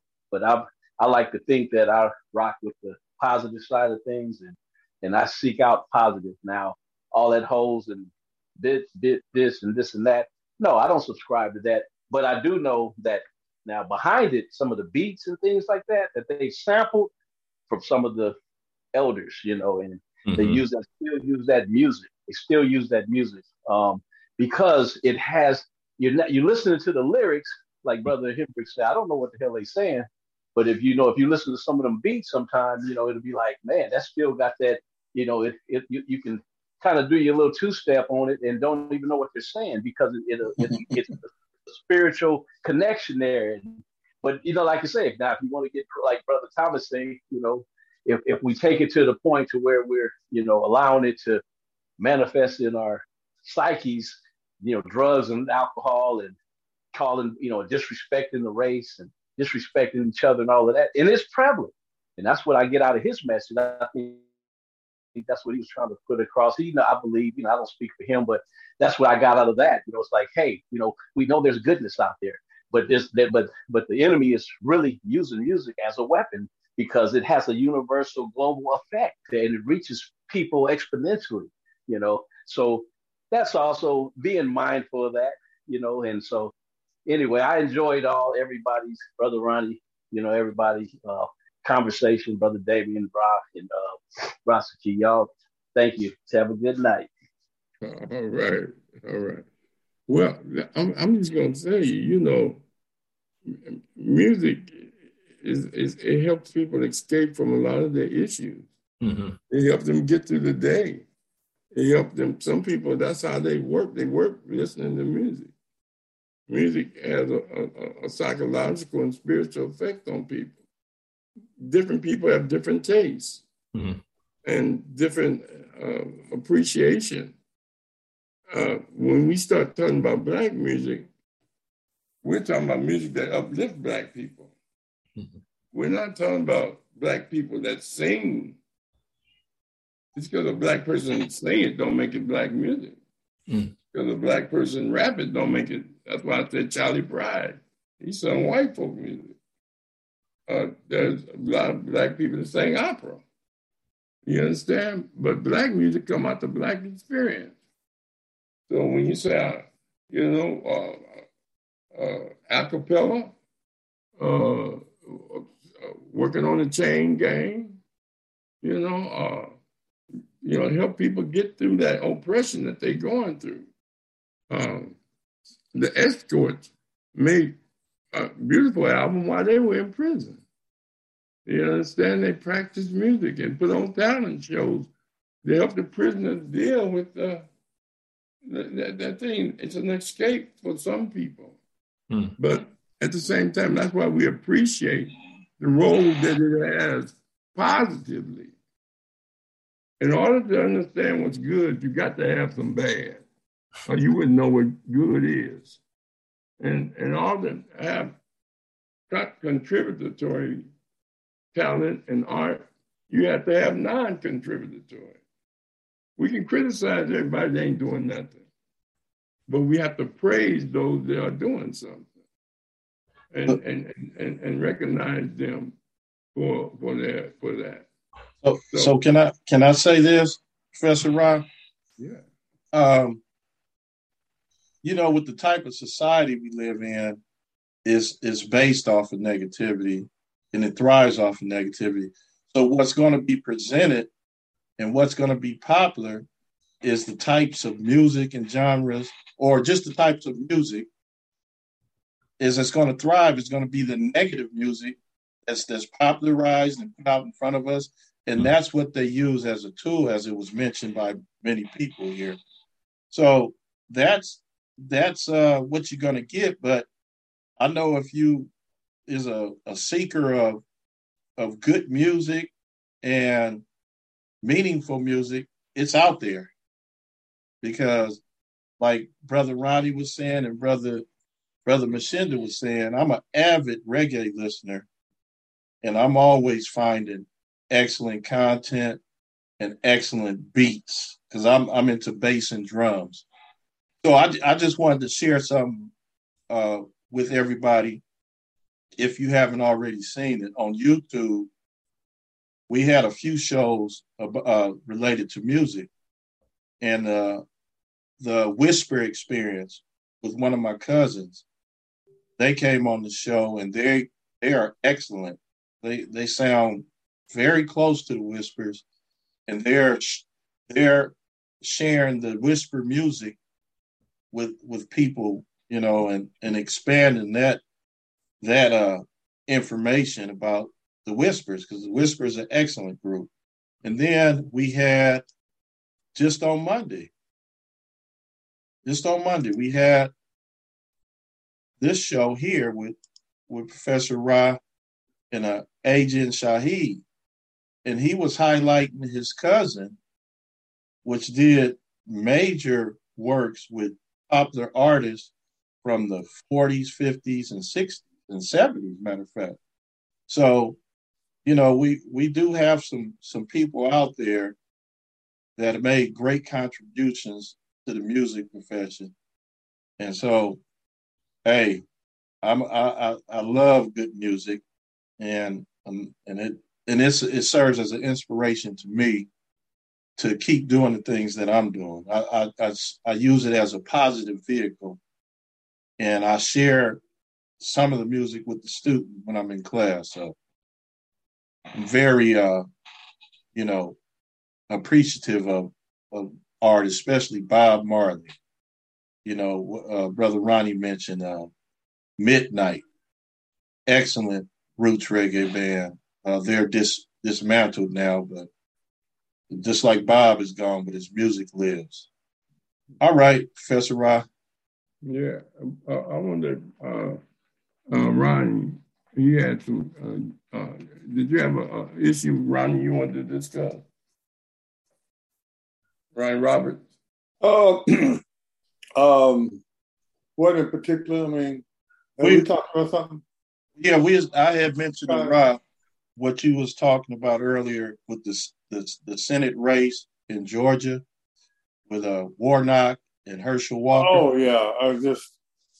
I like to think that I rock with the positive side of things, and I seek out positive. Now, all that holes and this and this and that, no, I don't subscribe to that. But I do know that now behind it, some of the beats and things like that they sampled from some of the elders, and they still use that music. They still use that music because it has, you're listening to the lyrics, like Brother Hendrix said, I don't know what the hell they're saying, but if you listen to some of them beats sometimes, it'll be like, man, that still got that, you can kind of do your little two-step on it and don't even know what they're saying, because it's a spiritual connection there. But, like I say, now if you want to get like Brother Thomas saying, if we take it to the point to where we're, allowing it to manifest in our psyches, drugs and alcohol, and calling, disrespecting the race and disrespecting each other and all of that. And it's prevalent. And that's what I get out of his message. I think that's what he was trying to put across. I believe, I don't speak for him, but that's what I got out of that. It's like, hey, we know there's goodness out there, but the enemy is really using music as a weapon because it has a universal global effect and it reaches people exponentially, So that's also being mindful of that, and so anyway, I enjoyed everybody's, Brother Ronnie, everybody's conversation, Brother Damian, Brock, and Rosaki. Y'all, thank you. Have a good night. All right. Well, I'm just going to say, music it helps people escape from a lot of their issues. Mm-hmm. It helps them get through the day. It helps them. Some people, that's how they work. They work listening to music. Music has a psychological and spiritual effect on people. Different people have different tastes and different appreciation. When we start talking about Black music, we're talking about music that uplifts Black people. Mm-hmm. We're not talking about Black people that sing. Just because a Black person sing it don't make it Black music. Because a Black person rap it don't make it. That's why I said Charlie Pride. He sung white folk music. There's a lot of Black people that sing opera. You understand? But Black music come out the Black experience. So when you say, a cappella, working on the chain gang, help people get through that oppression that they're going through. The Escorts made a beautiful album while they were in prison. You understand? They practiced music and put on talent shows. They help the prisoners deal with that thing. It's an escape for some people. But at the same time, that's why we appreciate the role that it has positively. In order to understand what's good, you got to have some bad, or you wouldn't know what good is. And in order to have contributory talent and art, you have to have non-contributory. We can criticize everybody that ain't doing nothing, but we have to praise those that are doing something and recognize them for that. So can I say this, Professor Ron? Yeah. With the type of society we live in, is based off of negativity, and it thrives off of negativity. So what's going to be presented and what's going to be popular is the types of music and genres, or just the types of music, it's going to thrive. It's going to be the negative music that's popularized and put out in front of us. And that's what they use as a tool, as it was mentioned by many people here. So that's what you're going to get. But I know if you is a seeker of good music and meaningful music, it's out there. Because like Brother Ronnie was saying and Brother Mashinda was saying, I'm an avid reggae listener, and I'm always finding excellent content and excellent beats because I'm into bass and drums. So I just wanted to share something with everybody. If you haven't already seen it on YouTube, we had a few shows related to music, and the Whisper Experience with one of my cousins. They came on the show, and they are excellent. They sound very close to the Whispers, and they're sharing the Whisper music with people, and expanding that information about the Whispers, because the Whispers are an excellent group. And then we had just on Monday, we had this show here with Professor Ra and Agent Shahid. And he was highlighting his cousin, which did major works with popular artists from the 40s, 50s, and 60s, and 70s, matter of fact. So, we do have some people out there that have made great contributions to the music profession. And so, hey, I love good music, and it serves as an inspiration to me to keep doing the things that I'm doing. I use it as a positive vehicle, and I share some of the music with the student when I'm in class. So I'm very, appreciative of art, especially Bob Marley. Brother Ronnie mentioned Midnight, excellent roots reggae band. They're dismantled now, but just like Bob is gone, but his music lives. All right, Professor Ra. Yeah, I wonder, Ronnie, you had some, did you have an issue, Ronnie, you wanted to discuss? Ryan Roberts? What in particular? I mean, we talked about something? Yeah, I had mentioned to Rob what you was talking about earlier with the Senate race in Georgia with Warnock and Herschel Walker. Oh yeah, I was just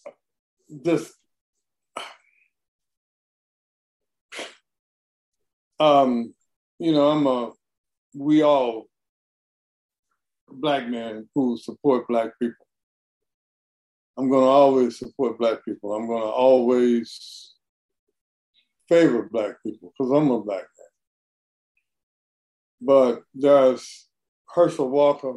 we all Black men who support Black people. I'm going to always support Black people. I'm going to always favor Black people because I'm a Black man. But there's Herschel Walker,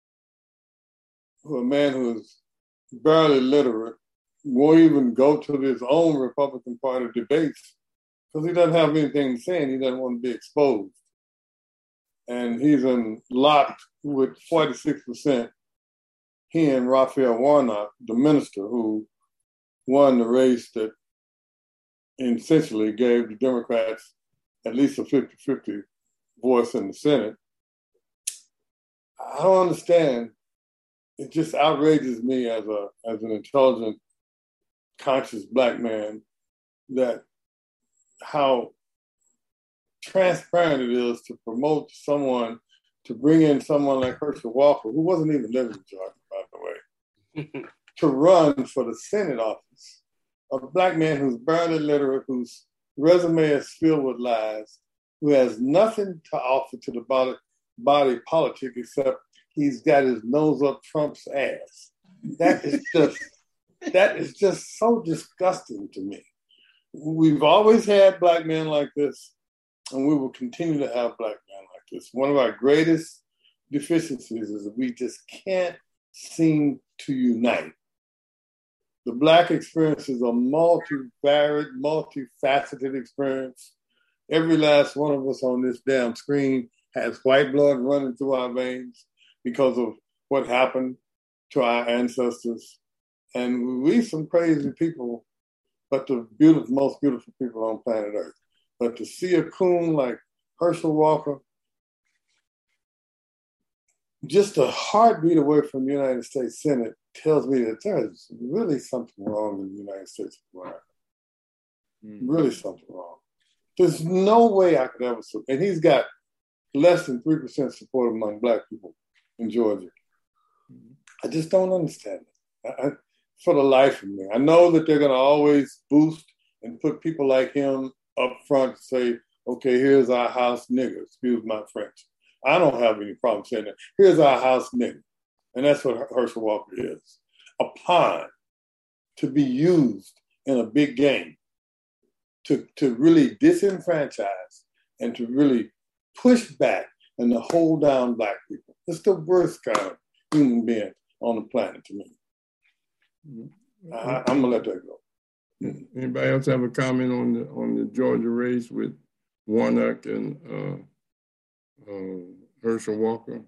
a man who is barely literate, won't even go to his own Republican Party debates because he doesn't have anything to say and he doesn't want to be exposed. And he's locked with 46%. He and Raphael Warnock, the minister who won the race that essentially gave the Democrats at least a 50-50 voice in the Senate. I don't understand. It just outrages me as an intelligent, conscious Black man that how transparent it is to promote someone, to bring in someone like Herschel Walker, who wasn't even living in Georgia, by the way, to run for the Senate office. A Black man who's barely literate, whose resume is filled with lies, who has nothing to offer to the body politic except he's got his nose up Trump's ass. That is just so disgusting to me. We've always had Black men like this, and we will continue to have Black men like this. One of our greatest deficiencies is that we just can't seem to unite. The Black experience is a multivariate, multifaceted experience. Every last one of us on this damn screen has white blood running through our veins because of what happened to our ancestors. And we some crazy people, but the most beautiful people on planet Earth. But to see a coon like Herschel Walker, just a heartbeat away from the United States Senate, tells me that there's really something wrong in the United States of America. Really something wrong. There's no way I could ever support. And he's got less than 3% support among Black people in Georgia. I just don't understand it. For the life of me. I know that they're going to always boost and put people like him up front and say, okay, here's our house nigger. Excuse my French. I don't have any problem saying that. Here's our house nigger. And that's what Herschel Walker is. A pawn to be used in a big game to really disenfranchise and to really push back and to hold down Black people. It's the worst kind of human being on the planet to me. I'm gonna let that go. Anybody else have a comment on the Georgia race with Warnock and Herschel Walker?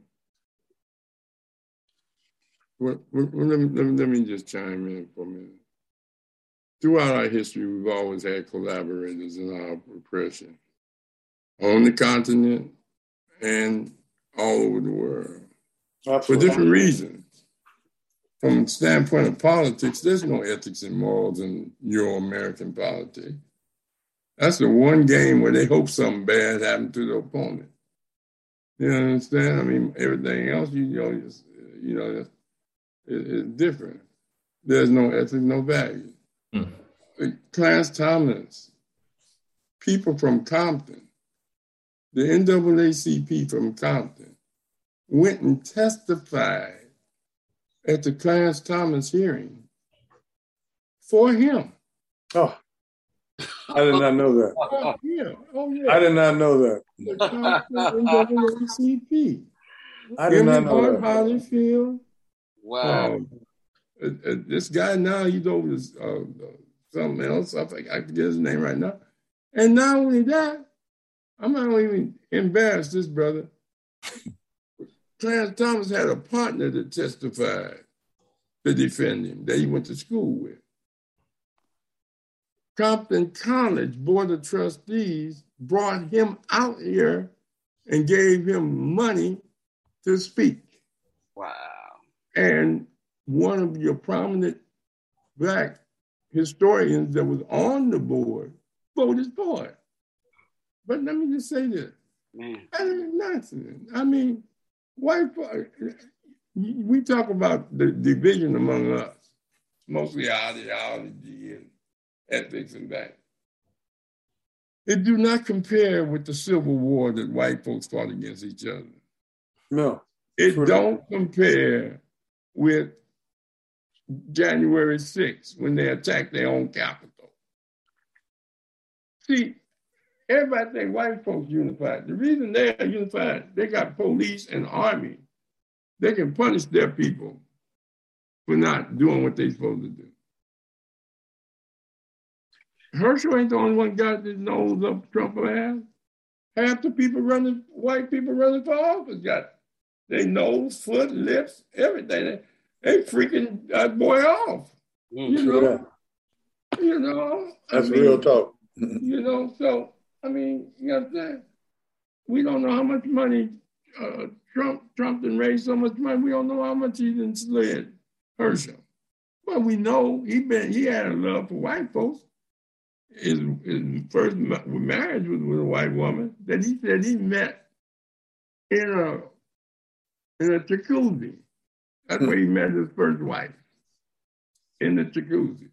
Let me just chime in for a minute. Throughout our history, we've always had collaborators in our profession, on the continent and all over the world. Absolutely. For different reasons. From the standpoint of politics, there's no ethics and morals in Euro-American politics. That's the one game where they hope something bad happened to the opponent. You understand? I mean, everything else, is different. There's no ethics, no value. Clarence Thomas, people from Compton, the NAACP from Compton, went and testified at the Clarence Thomas hearing for him. Oh, I did not know that. Oh, yeah. I did not know that. The Compton NAACP. I did not know that. Holyfield. Wow. This guy now, he's over something else. I forget his name right now. And not only that, I'm not even embarrassed this brother. Clarence Thomas had a partner that testified to defend him that he went to school with. Compton College Board of Trustees brought him out here and gave him money to speak. Wow. And one of your prominent Black historians that was on the board voted for it. But let me just say this. Man. That ain't nonsense. I mean, we talk about the division among us, mostly ideology and ethics and that. It do not compare with the Civil War that white folks fought against each other. No. It don't compare with January 6th when they attacked their own capital. See, everybody think white folks unified. The reason they are unified, they got police and army. They can punish their people for not doing what they're supposed to do. Herschel ain't the only one got his nose up Trump ass. Half the people white people running for office got their nose, foot, lips, everything. They freaking that boy off. That's real talk. So, I mean, you know what I'm saying? We don't know how much money Trump done raised so much money. We don't know how much he done slid Herschel. But we know he had a love for white folks. His first marriage was with a white woman that he said he met in a jacuzzi. That's where he met his first wife, in the jacuzzi.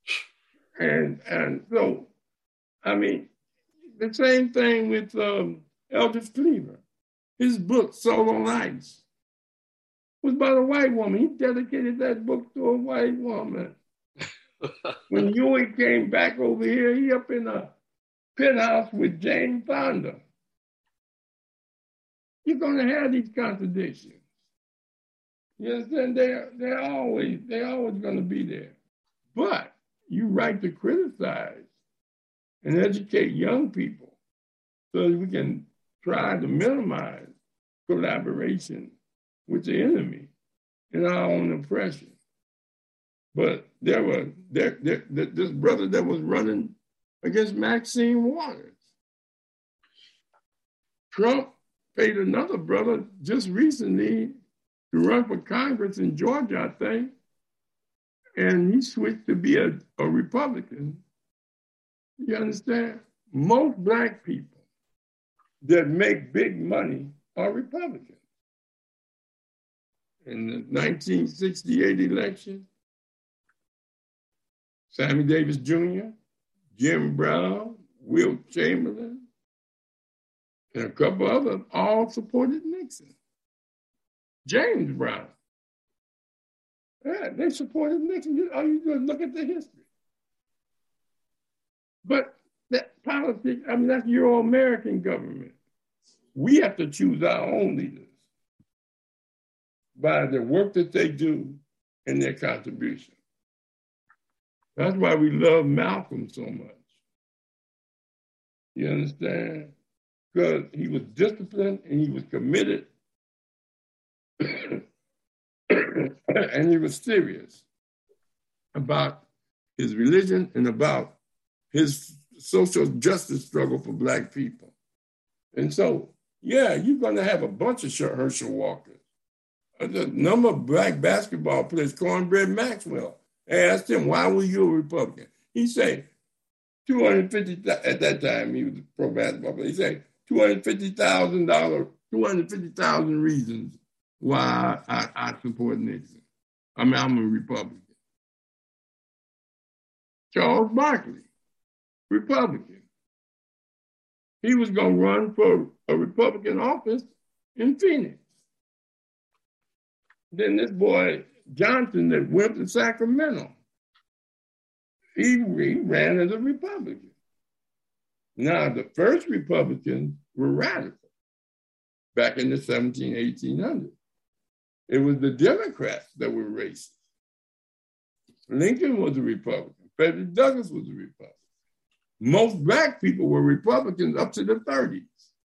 And so, I mean, the same thing with Eldridge Cleaver. His book, Soul on Ice, was about a white woman. He dedicated that book to a white woman. When Huey came back over here, he up in a penthouse with Jane Fonda. You're gonna have these contradictions. You understand? They're always gonna be there. But you right to criticize and educate young people so that we can try to minimize collaboration with the enemy and our own oppression. But this brother that was running against Maxine Waters. Trump paid another brother just recently to run for Congress in Georgia, I think, and he switched to be a Republican. You understand? Most Black people that make big money are Republicans. In the 1968 election, Sammy Davis Jr., Jim Brown, Wilt Chamberlain, and a couple others all supported Nixon. James Brown. Yeah, they supported Nixon. All you do is look at the history. But that politics, I mean, that's Euro-American government. We have to choose our own leaders by the work that they do and their contribution. That's why we love Malcolm so much. You understand? Because he was disciplined and he was committed and he was serious about his religion and about his social justice struggle for Black people. And so, yeah, you're going to have a bunch of Herschel Walkers. The number of Black basketball players, Cornbread Maxwell, asked him, why were you a Republican? He said, $250,000, at that time he was a pro basketball player, he said, $250,000 250,000 reasons why I support Nixon. I mean, I'm a Republican. Charles Barkley, Republican. He was going to run for a Republican office in Phoenix. Then this boy, Johnson, that went to Sacramento, he ran as a Republican. Now, the first Republicans were radical back in the 1800s. It was the Democrats that were racist. Lincoln was a Republican. Frederick Douglass was a Republican. Most Black people were Republicans up to the 30s.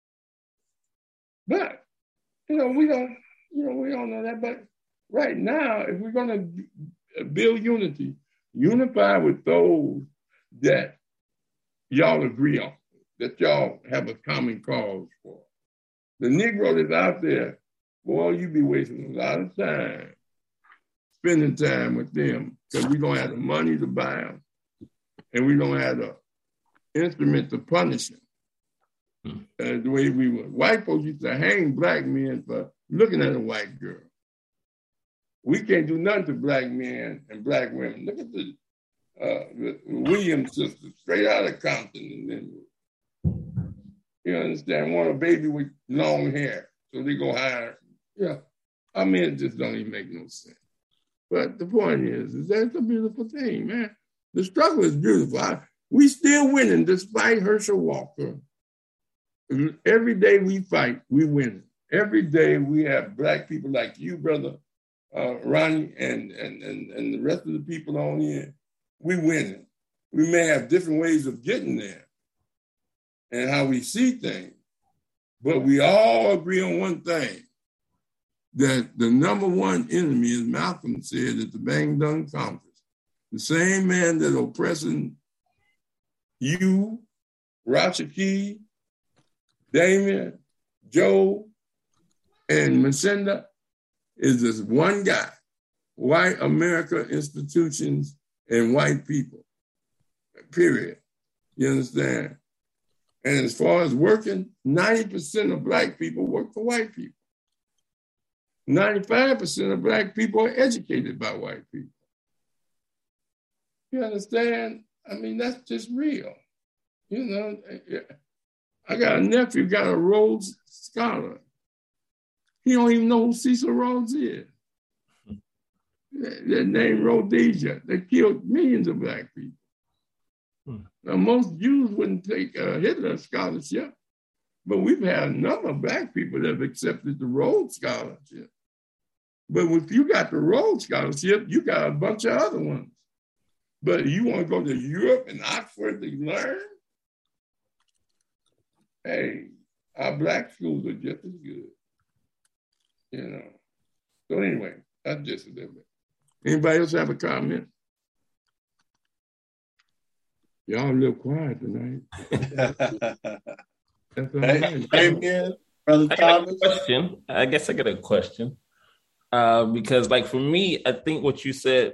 But, we don't know that. But right now, if we're going to build unity, unify with those that y'all agree on, that y'all have a common cause for. The Negro that's out there, boy, you be wasting a lot of time spending time with them because we don't have the money to buy them and we don't have the instrument to punish them. The way we were. White folks used to hang Black men for looking at a white girl. We can't do nothing to Black men and Black women. Look at the Williams sisters, straight out of Compton. And you understand? Want a baby with long hair, so they go hire. Yeah, I mean, it just don't even make no sense. But the point is that it's a beautiful thing, man. The struggle is beautiful. We still winning despite Herschel Walker. Every day we fight, we win. Every day we have Black people like you, brother Ronnie, and the rest of the people on here. We winning. We may have different ways of getting there and how we see things, but we all agree on one thing, that the number one enemy, as Malcolm said at the Bang Dung Conference, the same man that oppressing you, Rashaki, Damien, Joe, and Macinda is this one guy, white America institutions and white people, period. You understand? And as far as working, 90% of Black people work for white people. 95% of Black people are educated by white people. You understand? I mean, that's just real. I got a nephew, got a Rhodes Scholar. He don't even know who Cecil Rhodes is. That name Rhodesia. They killed millions of Black people. Now, most Jews wouldn't take a Hitler scholarship, but we've had a number of Black people that have accepted the Rhodes Scholarship. But if you got the Rhodes Scholarship, you got a bunch of other ones. But you want to go to Europe and Oxford to learn? Hey, our Black schools are just as good. So anyway, that's just a little bit. Anybody else have a comment? Y'all a little quiet tonight. That's all right. Amen, Brother Thomas. I guess I got a question. Because like for me, I think what you said,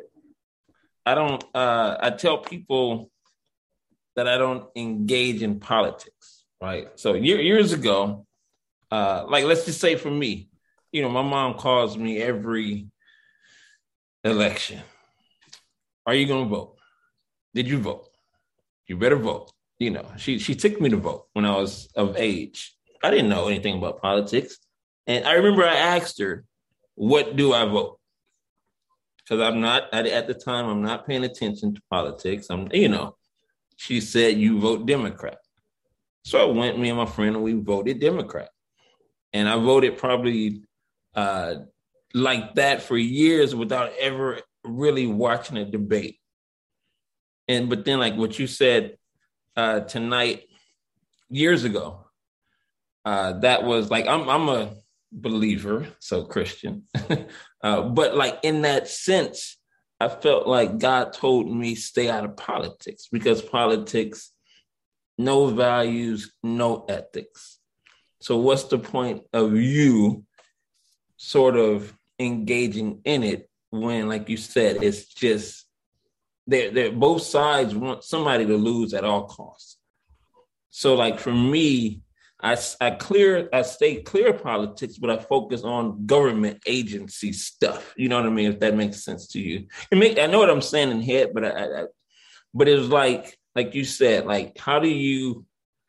I tell people that I don't engage in politics, right? So years ago, like let's just say for me, my mom calls me every election. Are you going to vote? Did you vote? You better vote. She took me to vote when I was of age. I didn't know anything about politics. And I remember I asked her, what do I vote? Because at the time, I'm not paying attention to politics. She said, you vote Democrat. So I went, me and my friend, and we voted Democrat. And I voted probably like that for years without ever really watching a debate. But then like what you said tonight, years ago, that was like, I'm a believer, so Christian. But like in that sense, I felt like God told me stay out of politics because politics, no values, no ethics. So what's the point of you sort of engaging in it when, like you said, it's just they're both sides want somebody to lose at all costs. So like for me, I stay clear of politics, but I focus on government agency stuff. You know what I mean? If that makes sense to you, I know what I'm saying in head, but but it was like you said, like, how do you?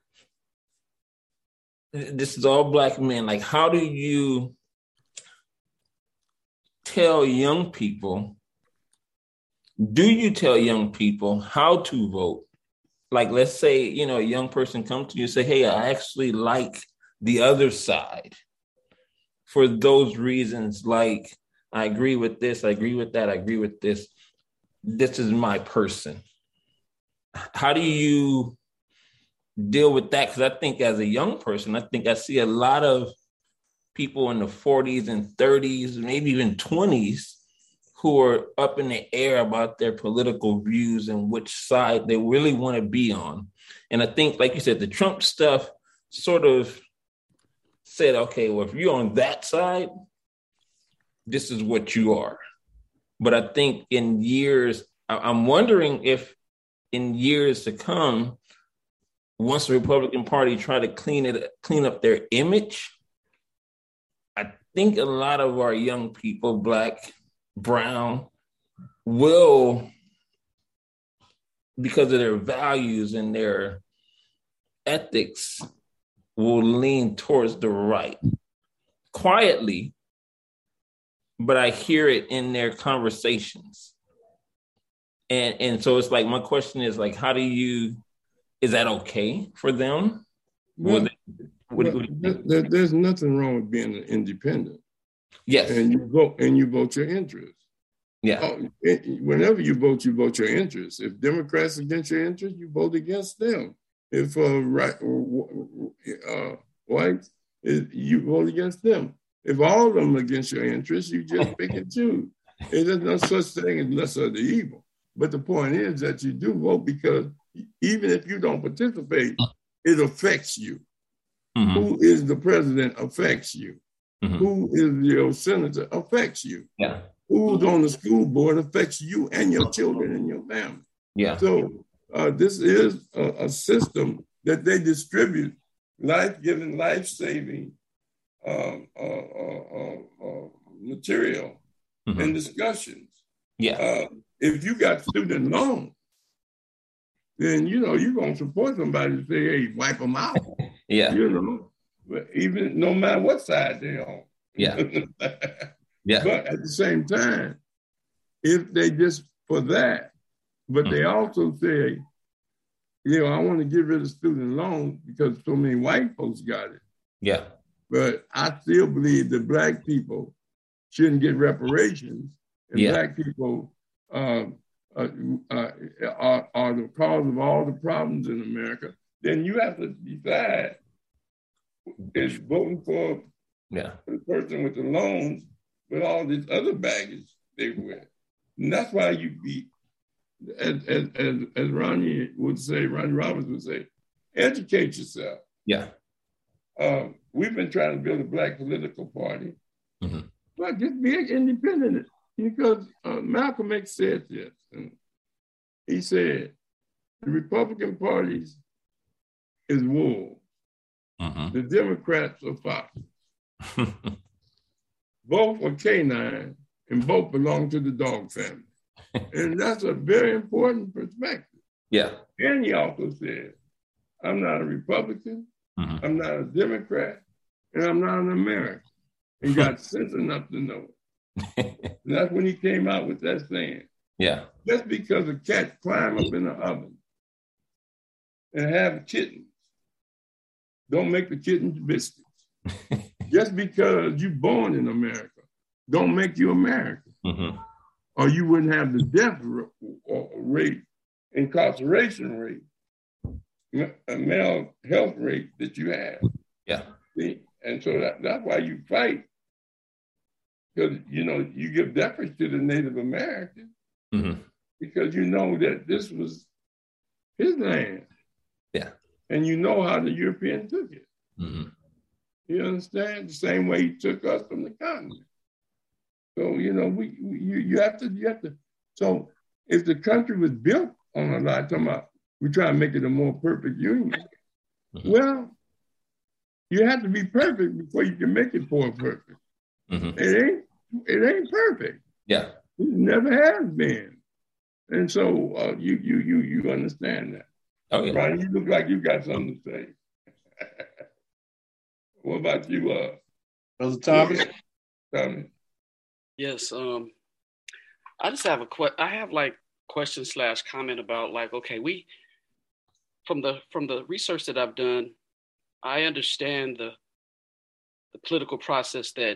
This is all Black men. Like, how do you tell young people? Do you tell young people how to vote? Like, let's say, a young person come to you and say, hey, I actually like the other side for those reasons. Like, I agree with this. I agree with that. I agree with this. This is my person. How do you deal with that? Because I think as a young person, I see a lot of people in the 40s and 30s, maybe even 20s, who are up in the air about their political views and which side they really want to be on. And I think, like you said, the Trump stuff sort of said, okay, well, if you're on that side, this is what you are. But I think I'm wondering if in years to come, once the Republican Party try to clean up their image, I think a lot of our young people, Black, brown, will, because of their values and their ethics, will lean towards the right quietly, but I hear it in their conversations. And so it's like, my question is like, is that okay for them? Well, there's nothing wrong with being an independent. Yes. And you vote your interest. Yeah. Whenever you vote your interest. If Democrats against your interest, you vote against them. If whites, you vote against them. If all of them are against your interest, you just pick and choose. There's no such thing as lesser of the evil. But the point is that you do vote because even if you don't participate, it affects you. Mm-hmm. Who is the president affects you. Mm-hmm. Who is your senator affects you. Yeah. Who's on the school board affects you and your children and your family. Yeah. So this is a system that they distribute life-giving, life-saving material and discussions. Yeah. If you got student loans, then you're gonna support somebody to say, "Hey, wipe them out." Yeah. But even no matter what side they're on. Yeah. Yeah. But at the same time, if they just for that, but they also say, I want to get rid of student loans because so many white folks got it. Yeah. But I still believe that Black people shouldn't get reparations, and Black people are the cause of all the problems in America. Then you have to decide is voting for the person with the loans with all this other baggage they wear. And that's why you be, as Ronnie Roberts would say, educate yourself. Yeah. We've been trying to build a Black political party, but just be independent. Because Malcolm X said this, and he said, the Republican Party is wolves. The Democrats are foxes. Both are canine, and both belong to the dog family. And that's a very important perspective. Yeah. And he also said, I'm not a Republican, I'm not a Democrat, and I'm not an American. And got sense enough to know it. And that's when he came out with that saying. Yeah. Just because a cat climb up in the oven and have kittens, don't make the kittens biscuits. Just because you're born in America, don't make you American. Or you wouldn't have the death rate, incarceration rate, mental health rate that you have. Yeah. See? And so that's why you fight. Because, you give deference to the Native American because you know that this was his land. Yeah. And you know how the European took it. You understand? The same way he took us from the continent. So, you have to. So if the country was built on a lot, talking about we try to make it a more perfect union. Well, You have to be perfect before you can make it poor perfect. Mm-hmm. It ain't perfect. Yeah. It never has been. And so you understand that. Oh yeah. Brian, you look like you got something to say. What about you, Brother Thomas? Tommy? Yes. I just have I have like question / comment about like, okay, we from the research that I've done, I understand the political process that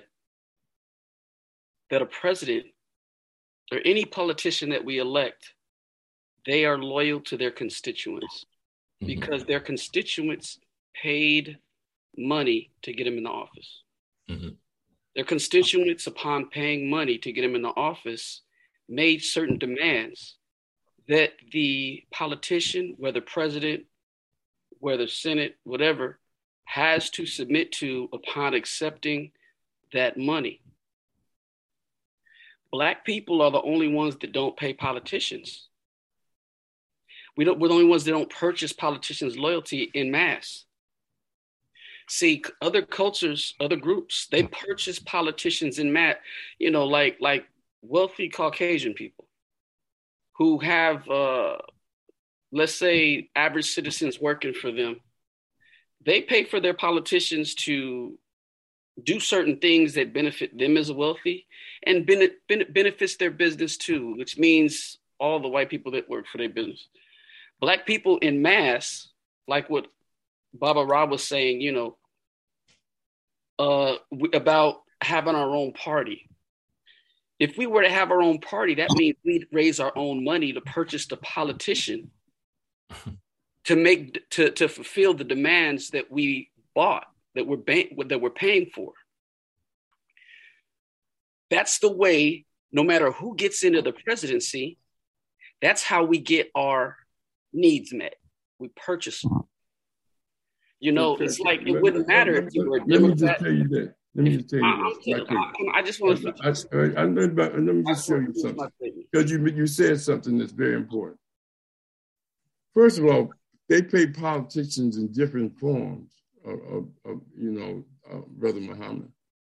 a president or any politician that we elect, they are loyal to their constituents because their constituents paid money to get him in the office. Mm-hmm. Their constituents, upon paying money to get him in the office, made certain demands that the politician, whether president, whether Senate, whatever, has to submit to upon accepting that money. Black people are the only ones that don't pay politicians. We're the only ones that don't purchase politicians' loyalty en masse. See, other cultures, other groups, they purchase politicians en masse, like wealthy Caucasian people who have, let's say, average citizens working for them. They pay for their politicians to do certain things that benefit them as wealthy and benefits their business too, which means all the white people that work for their business. Black people en masse, like what Baba Ra was saying, about having our own party. If we were to have our own party, that means we'd raise our own money to purchase the politician to fulfill the demands that we bought, that we're paying for. That's the way, no matter who gets into the presidency, that's how we get our needs met. We purchase them. It's like it wouldn't matter if you were a Democrat. Let me just tell you this. I just want to. Let me just show you something, because you said something that's very important. First of all, they pay politicians in different forms of Brother Muhammad.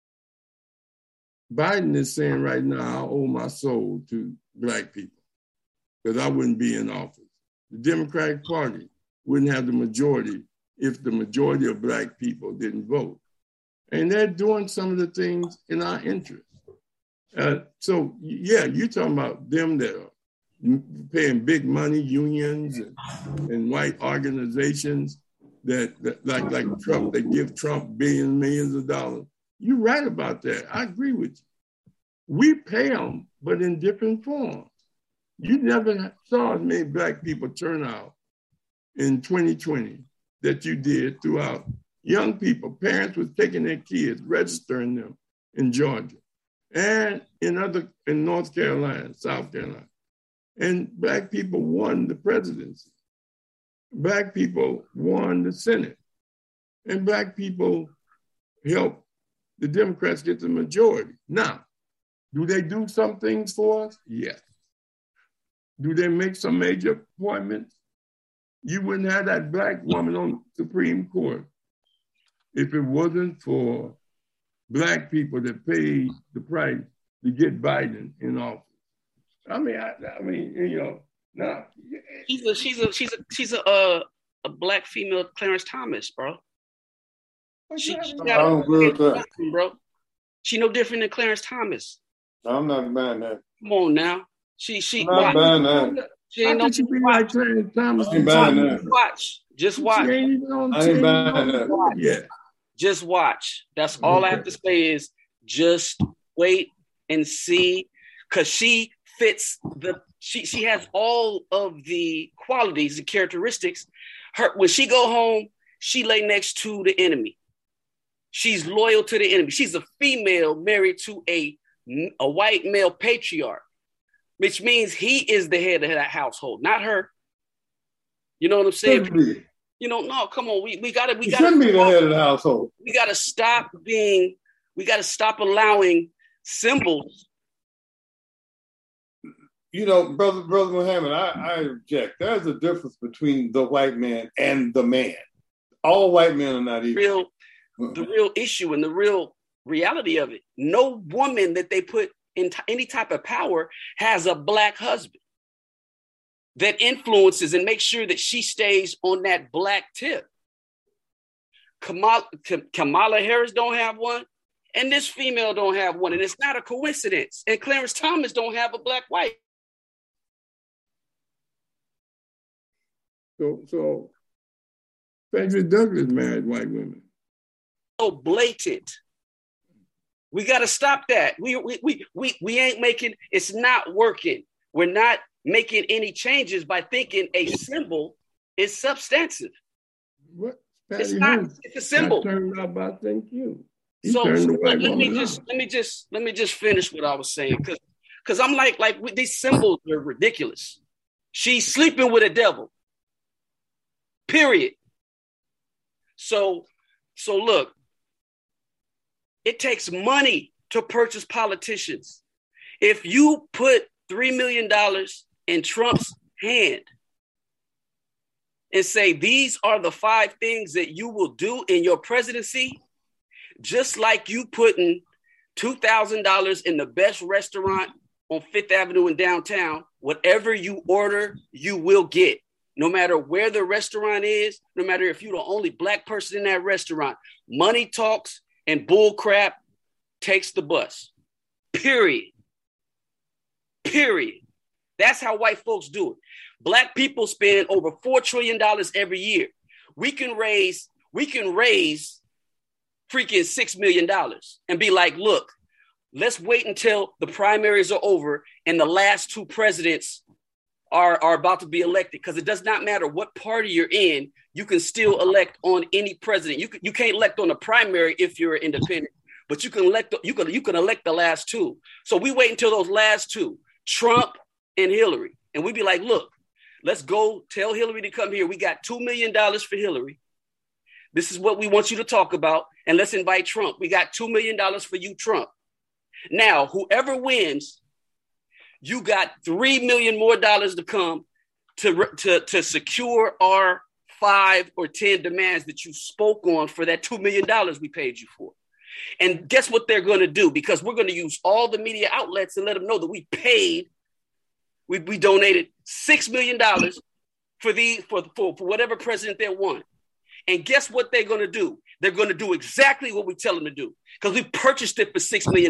Biden is saying right now, I owe my soul to Black people because I wouldn't be in office. The Democratic Party wouldn't have the majority if the majority of Black people didn't vote. And they're doing some of the things in our interest. So, yeah, you're talking about them that are paying big money, unions and white organizations that like Trump, they give Trump billions, millions of dollars. You're right about that. I agree with you. We pay them, but in different forms. You never saw as many Black people turn out in 2020 that you did throughout. Young people, parents was taking their kids, registering them in Georgia and in North Carolina, South Carolina. And Black people won the presidency. Black people won the Senate. And Black people helped the Democrats get the majority. Now, do they do some things for us? Yes. Do they make some major appointments? You wouldn't have that Black woman on the Supreme Court if it wasn't for Black people that paid the price to get Biden in office. I mean, now she's a Black female Clarence Thomas, bro. I don't agree with that, bro. She no different than Clarence Thomas. I'm not buying that. Come on now. She I'm not buying that. She ain't no she be like Clarence Thomas. I ain't buying that. Just watch. She ain't even on I ain't buying that. Yeah. Just watch. That's all I have to say is just wait and see, because she fits she has all of the qualities and characteristics. When she go home, she lay next to the enemy. She's loyal to the enemy. She's a female married to a white male patriarch, which means he is the head of that household, not her. You know what I'm saying? No, come on. We gotta shouldn't be the head of the household. We gotta stop allowing symbols. Brother Muhammad, I object. There's a difference between the white man and the man. All white men are not equal. the real issue and the real reality of it. No woman that they put in any type of power has a black husband that influences and makes sure that she stays on that black tip. Kamala Harris don't have one, and this female don't have one, and it's not a coincidence. And Clarence Thomas don't have a black wife. So Frederick Douglass married white women. So blatant. We got to stop that. We ain't making, it's not working. We're not making any changes by thinking a symbol is substantive. What? It's not. It's a symbol. Turned out by thank you. So let me just finish what I was saying, because I'm like these symbols are ridiculous. She's sleeping with a devil. Period. So look, it takes money to purchase politicians. If you put $3 million in Trump's hand and say, these are the 5 things that you will do in your presidency, just like you putting $2,000 in the best restaurant on Fifth Avenue in downtown, whatever you order, you will get. No matter where the restaurant is, no matter if you're the only black person in that restaurant, money talks and bull crap takes the bus. Period. That's how white folks do it. Black people spend over $4 trillion every year. We can raise freaking $6 million and be like, look, let's wait until the primaries are over and the last 2 presidents are about to be elected, because it does not matter what party you're in, you can still elect on any president. You can't elect on the primary if you're an independent, but you can elect the last 2. So we wait until those last 2, Trump and Hillary, and we be like, look, let's go tell Hillary to come here. We got $2 million for Hillary. This is what we want you to talk about, and let's invite Trump. We got $2 million for you, Trump. Now, whoever wins, you got $3 million more to come to secure our 5 or 10 demands that you spoke on for that $2 million we paid you for. And guess what they're going to do? Because we're going to use all the media outlets and let them know that we donated $6 million for whatever president they want. And guess what they're going to do? They're going to do exactly what we tell them to do, because we purchased it for $6 million.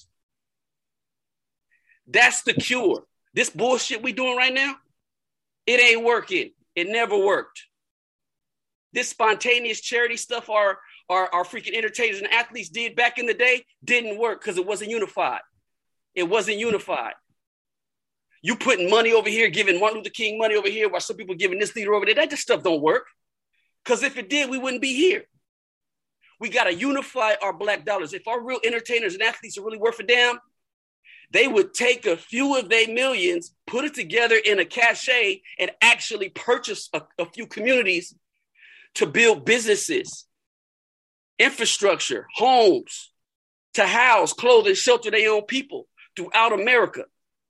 That's the cure. This bullshit we doing right now, it ain't working. It never worked. This spontaneous charity stuff our freaking entertainers and athletes did back in the day didn't work because it wasn't unified. It wasn't unified. You putting money over here, giving Martin Luther King money over here, while some people giving this leader over there. That just stuff don't work. Because if it did, we wouldn't be here. We got to unify our black dollars. If our real entertainers and athletes are really worth a damn, they would take a few of their millions, put it together in a cachet, and actually purchase a few communities to build businesses, infrastructure, homes, to house, clothe, and shelter their own people throughout America.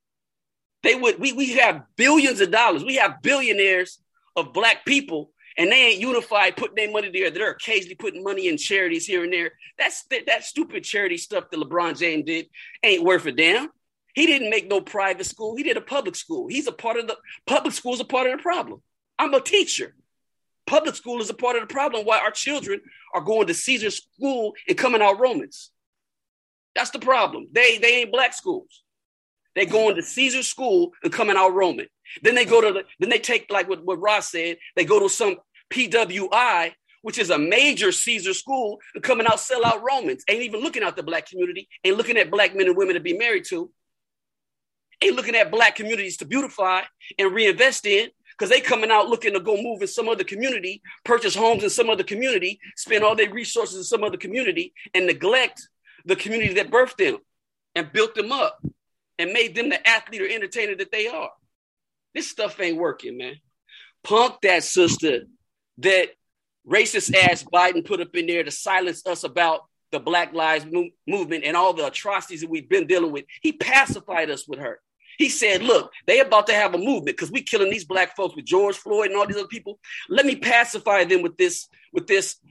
We have billions of dollars. We have billionaires of black people, and they ain't unified putting their money there. They're occasionally putting money in charities here and there. That stupid charity stuff that LeBron James did ain't worth a damn. He didn't make no private school. He did a public school. Public school is a part of the problem. I'm a teacher. Public school is a part of the problem why our children are going to Caesar school and coming out Romans. That's the problem. They ain't black schools. They going to Caesar school and coming out Roman. Then they take, like what Ross said, they go to some PWI, which is a major Caesar school, and coming out sell out Romans. Ain't even looking at the black community, ain't looking at black men and women to be married to, ain't looking at black communities to beautify and reinvest in, because they coming out looking to go move in some other community, purchase homes in some other community, spend all their resources in some other community, and neglect the community that birthed them and built them up and made them the athlete or entertainer that they are. This stuff ain't working, man. Punk that sister that racist ass Biden put up in there to silence us about the Black Lives Movement and all the atrocities that we've been dealing with. He pacified us with her. He said, look, they about to have a movement because we killing these black folks with George Floyd and all these other people. Let me pacify them with this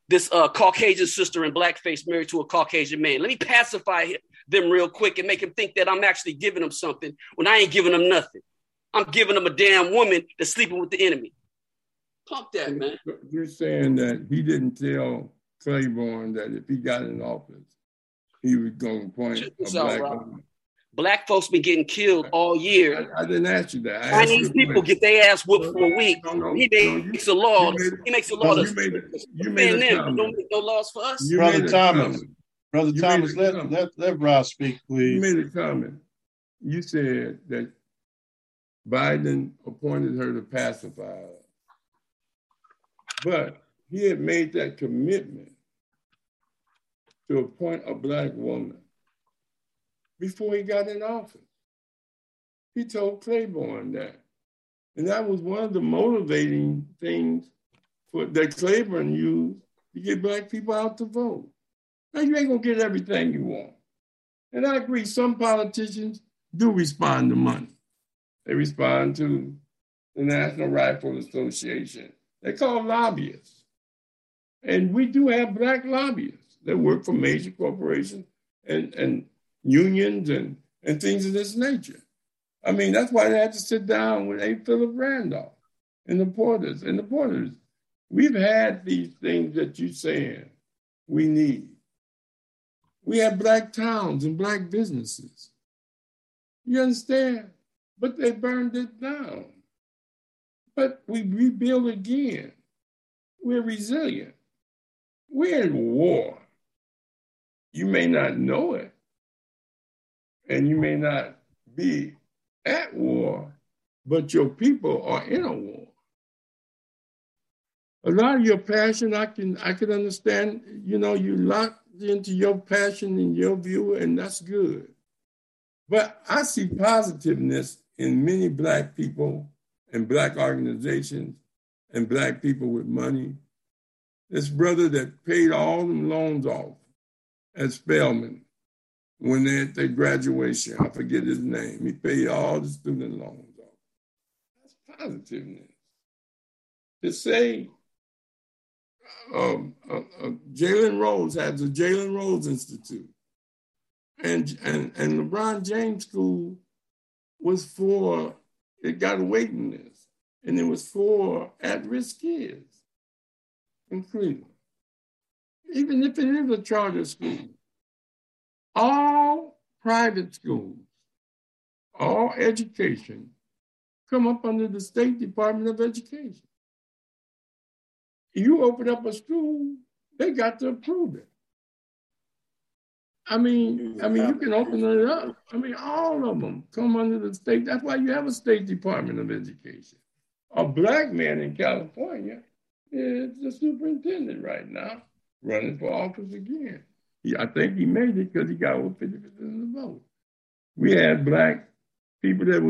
this Caucasian sister in blackface married to a Caucasian man. Let me pacify them real quick and make them think that I'm actually giving them something when I ain't giving them nothing. I'm giving them a damn woman that's sleeping with the enemy. Pump that, man. You're saying that he didn't tell Claiborne that if he got in office, he was going to appoint a black woman. Black folks been getting killed all year. I didn't ask you that. Chinese people get their ass whooped for a week. He makes a law. He makes a law. You made a comment. Don't make no laws for us. Brother Thomas, let Ross speak, please. You made a comment. You said that Biden appointed her to pacify her. But he had made that commitment to appoint a black woman before he got in office. He told Claiborne that. And that was one of the motivating things that Claiborne used to get black people out to vote. Now, you ain't gonna get everything you want. And I agree, some politicians do respond to money. They respond to the National Rifle Association. They're called lobbyists. And we do have black lobbyists that work for major corporations and unions and things of this nature. I mean, that's why they had to sit down with A. Philip Randolph and the Porters. And the Porters, we've had these things that you're saying we need. We have black towns and black businesses. You understand? But they burned it down. But we rebuild again. We're resilient. We're in war. You may not know it, and you may not be at war, but your people are in a war. A lot of your passion, I can understand, you know, you locked into your passion and your view, and that's good. But I see positiveness in many black people and black organizations and black people with money. This brother that paid all them loans off at Spelman when they at their graduation, I forget his name, he paid all the student loans off. That's positiveness. To say Jalen Rose has the Jalen Rose Institute and LeBron James School was for, it got a waiting list, and it was for at-risk kids in Cleveland. Even if it is a charter school, all private schools, all education come up under the State Department of Education. You open up a school, they got to approve it. I mean, you can open it up. I mean, all of them come under the state. That's why you have a State Department of Education. A black man in California is the superintendent right now, running for office again. I think he made it because he got over 50% of the vote. We had black people that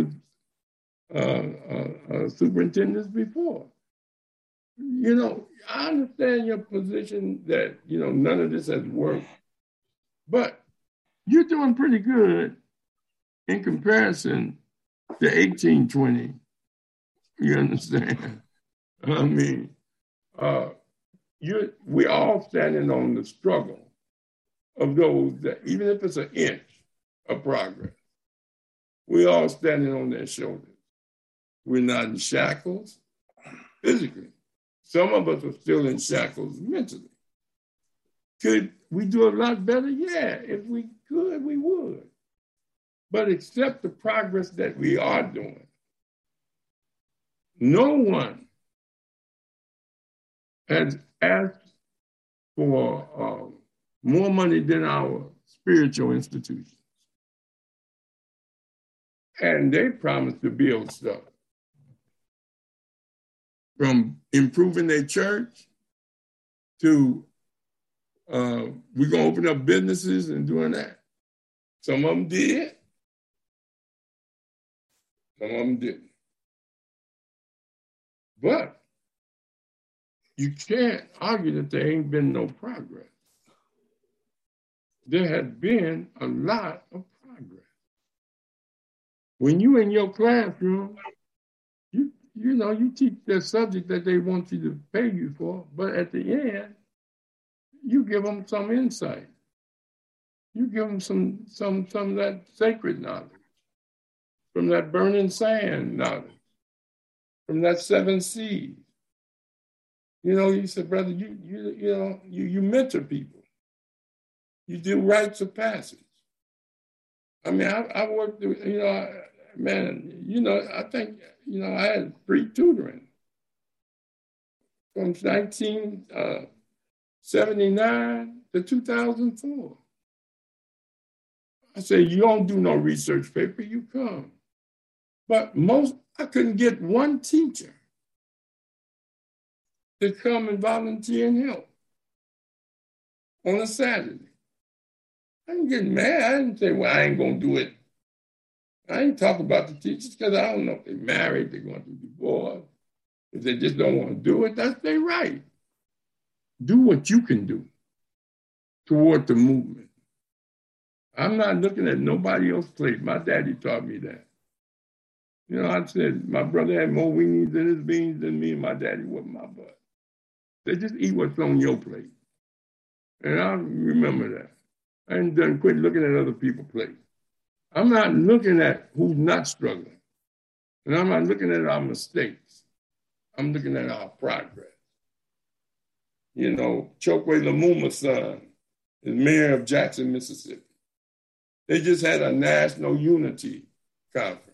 was superintendents before. You know, I understand your position that, you know, none of this has worked, but you're doing pretty good in comparison to 1820. You understand? I mean, we're all standing on the struggle of those that, even if it's an inch of progress, we're all standing on their shoulders. We're not in shackles physically. Some of us are still in shackles mentally. Could we do a lot better? Yeah, if we could, we would. But accept the progress that we are doing. No one has asked for more money than our spiritual institutions. And they promised to build stuff. From improving their church to we're going to open up businesses and doing that. Some of them did. Some of them didn't. But you can't argue that there ain't been no progress. There has been a lot of progress. When you in your classroom, you know, you teach the subject that they want you to pay you for, but at the end, you give them some insight. You give them some of that sacred knowledge, from that burning sand knowledge, from that 7 seas. You know, you said, brother, you mentor people. You do rites of passage. I mean, I worked, I think, I had free tutoring from 1979 to 2004. I said, you don't do no research paper, you come. But I couldn't get one teacher to come and volunteer and help on a Saturday. I didn't get mad. I didn't say, well, I ain't going to do it. I ain't talking about the teachers because I don't know if they're married, they're going through divorce. If they just don't want to do it, that's their right. Do what you can do toward the movement. I'm not looking at nobody else's plate. My daddy taught me that. I said, my brother had more wings in his beans than me, and my daddy whooped my butt. They just eat what's on your plate. And I remember that. I ain't done quit looking at other people's plates. I'm not looking at who's not struggling. And I'm not looking at our mistakes. I'm looking at our progress. Chokwe Lumumba's son is mayor of Jackson, Mississippi. They just had a national unity conference,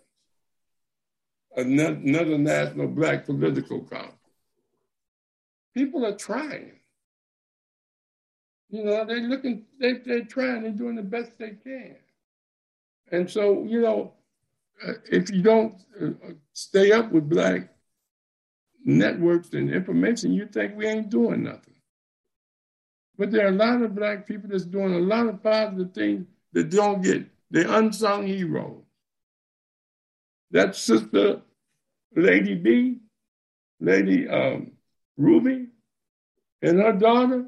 another national Black political conference. People are trying. They're trying, they're doing the best they can. And so, if you don't stay up with Black networks and information, you think we ain't doing nothing. But there are a lot of Black people that's doing a lot of positive things that don't get the unsung heroes. That sister, Lady B, Lady Ruby, and her daughter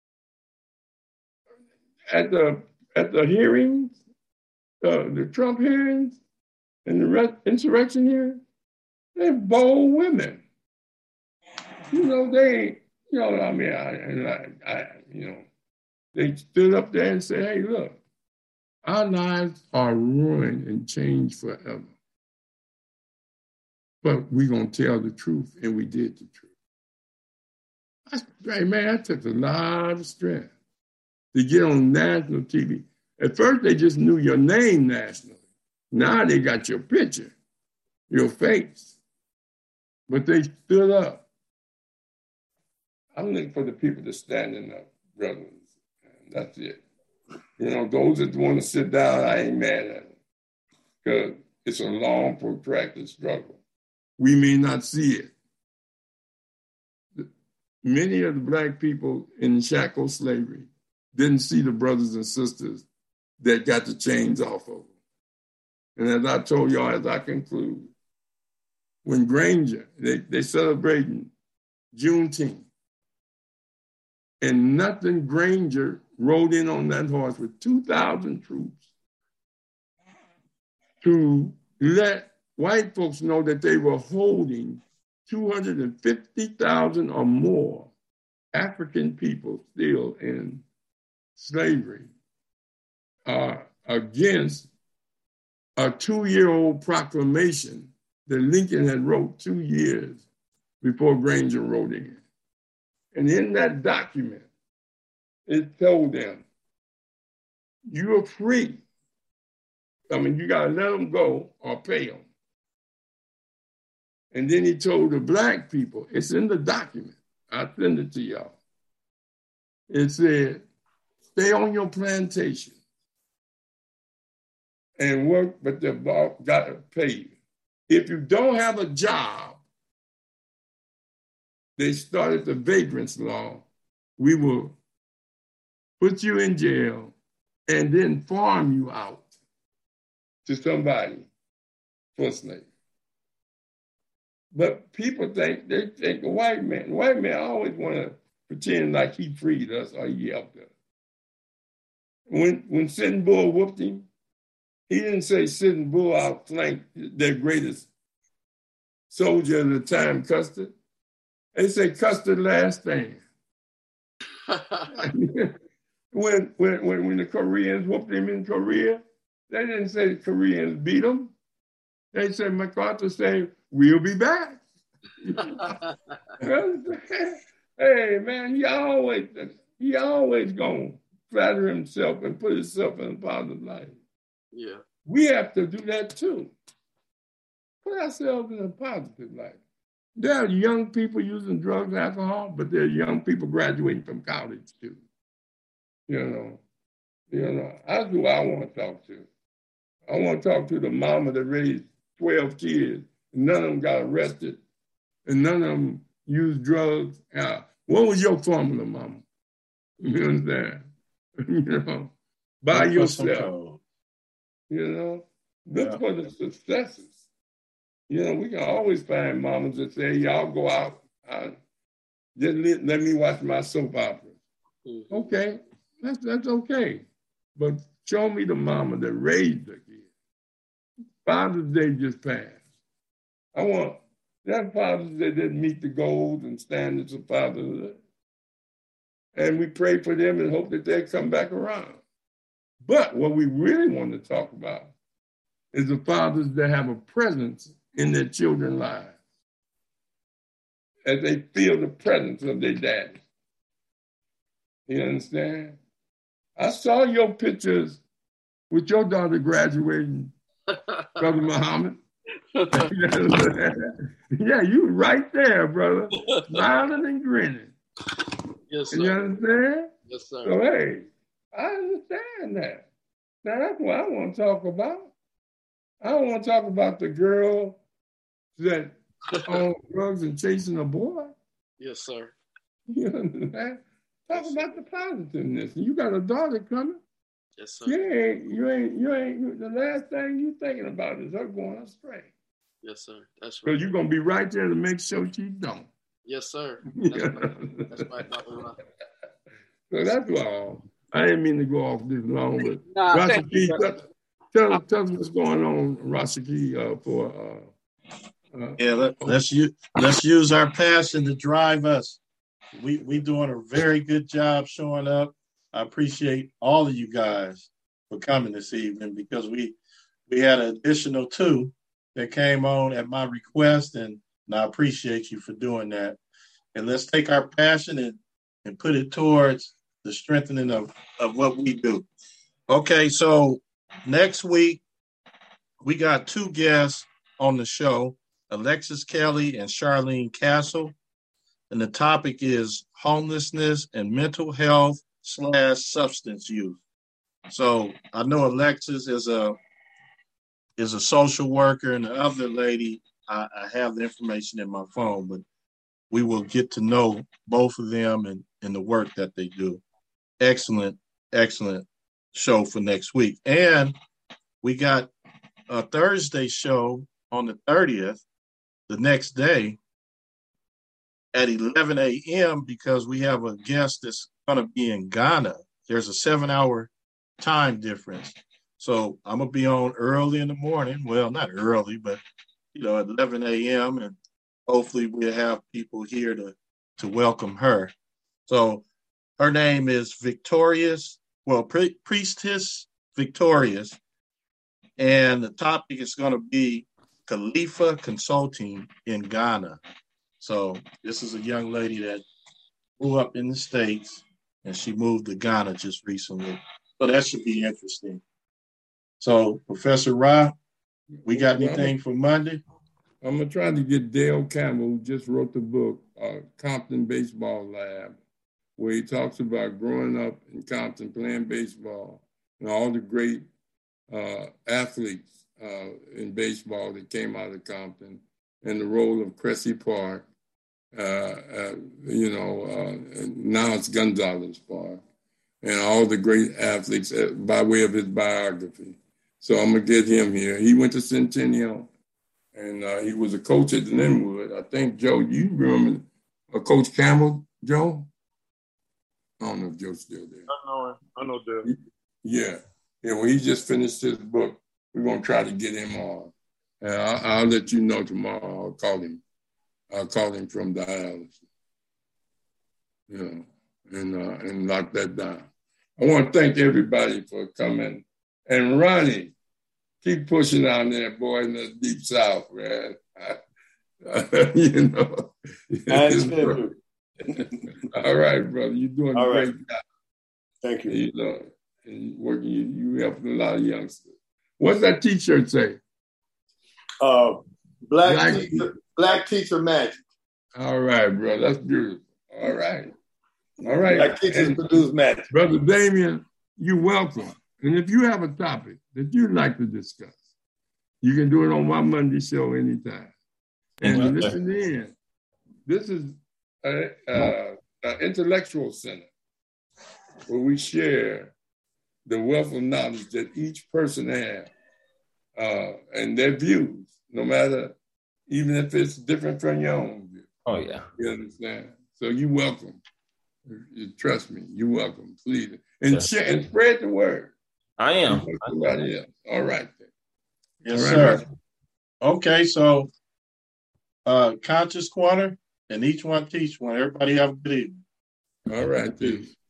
at the hearings, the Trump hearings, and the insurrection hearings, they're bold women. They stood up there and said, hey, look, our lives are ruined and changed forever. But we're going to tell the truth, and we did the truth. That took a lot of strength to get on national TV. At first, they just knew your name nationally. Now they got your picture, your face. But they stood up. I'm looking for the people that's standing up, brothers. And that's it. Those that want to sit down, I ain't mad at them. Because it's a long, protracted struggle. We may not see it. Many of the Black people in shackle slavery didn't see the brothers and sisters that got the chains off of them. And as I told y'all, as I conclude, when Granger, they celebrating Juneteenth, and nothing Granger rode in on that horse with 2,000 troops to let white folks know that they were holding 250,000 or more African people still in slavery against a 2-year-old proclamation that Lincoln had wrote 2 years before Granger wrote it. And in that document, it told them, you are free. You got to let them go or pay them. And then he told the Black people, it's in the document, I'll send it to y'all. It said, stay on your plantation and work, but the boss got to pay you. If you don't have a job, they started the vagrants law. We will put you in jail and then farm you out to somebody for slavery. But people think a white man always want to pretend like he freed us or he helped us. When Sitting Bull whooped him, he didn't say Sitting Bull outflanked their greatest soldier at the time, Custer. They say Custer last stand. when the Koreans whooped him in Korea, they didn't say the Koreans beat them. They said, MacArthur said, we'll be back. Hey, man, he always gonna flatter himself and put himself in a positive light. Yeah. We have to do that too. Put ourselves in a positive light. There are young people using drugs and alcohol, but there are young people graduating from college too. You know, that's who I want to talk to. I want to talk to the mama that raised 12 kids, and none of them got arrested, and none of them used drugs. What was your formula, mama? You understand? By yourself. Look for the successes. We can always find mamas that say, y'all go out, just let me watch my soap opera. Mm-hmm. Okay, that's okay. But show me the mama that raised the kid. Father's Day just passed. I want that Father's Day that meet the goals and standards of Father's Day. And we pray for them and hope that they come back around. But what we really want to talk about is the fathers that have a presence in their children's lives as they feel the presence of their daddy. You understand? I saw your pictures with your daughter graduating, Brother Muhammad. Yeah, you right there, brother, smiling and grinning. Yes, sir. You understand? Yes, sir. So, hey, I understand that. Now, that's what I want to talk about. I don't want to talk about the girl that on drugs and chasing a boy. Yes, sir. You understand? Talk about the positiveness. You got a daughter coming. Yes, sir. You ain't. The last thing you thinking about is her going astray. Yes, sir. That's right. So you're gonna be right there to make sure she don't. Yes, sir. That's right, Dr. Ron. So that's all. I didn't mean to go off this long, but Rashiki, tell us what's going on, Rashiki, let's use our passion to drive us. We doing a very good job showing up. I appreciate all of you guys for coming this evening because we had an additional 2 that came on at my request, and I appreciate you for doing that. And let's take our passion and put it towards the strengthening of what we do. Okay, so next week, we got 2 guests on the show, Alexis Kelly and Charlene Castle. And the topic is homelessness and mental health / substance use. So I know Alexis is a social worker, and the other lady, I have the information in my phone, but we will get to know both of them and the work that they do. Excellent show for next week. And we got a Thursday show on the 30th, the next day at 11 a.m. because we have a guest that's going to be in Ghana. There's a 7-hour time difference. So I'm going to be on early in the morning. Well, not early, but, at 11 a.m. And hopefully we'll have people here to welcome her. So her name is Priestess Victorious. And the topic is going to be Khalifa Consulting in Ghana. So this is a young lady that grew up in the States, and she moved to Ghana just recently. So that should be interesting. So, Professor Ra, we got anything for Monday? I'm going to try to get Dale Campbell, who just wrote the book, Compton Baseball Lab, where he talks about growing up in Compton playing baseball and all the great athletes in baseball that came out of Compton and the role of Cressy Park. Now it's Gonzalez Park, and all the great athletes by way of his biography. So I'm going to get him here. He went to Centennial, and he was a coach at Linwood. I think, Joe, you remember Coach Campbell, Joe? I don't know if Joe's still there. I know Dale. Yeah. Well, he just finished his book. We're going to try to get him on. I'll let you know tomorrow. I'll call him from dialysis. and lock that down. I want to thank everybody for coming. And Ronnie, keep pushing on there, boy, in the deep South, man. You know. I understand. All right, brother. You're doing a great job. Thank you. You know, and you helping a lot of youngsters. What's that T-shirt say? Black teacher magic. All right, bro. That's beautiful. All right. Black teachers produce magic. Brother Damien, you're welcome. And if you have a topic that you'd like to discuss, you can do it on my Monday show anytime. And listen in. This is an intellectual center where we share the wealth of knowledge that each person has and their views, no matter, even if it's different from your own view. Oh, yeah. You understand? So you're welcome. Trust me, you're welcome. Please. And share and spread the word. I am. Somebody else. All right. Yes, sir. Okay, so Conscious Corner, and each one teach one. Everybody have a good evening. All right, peace.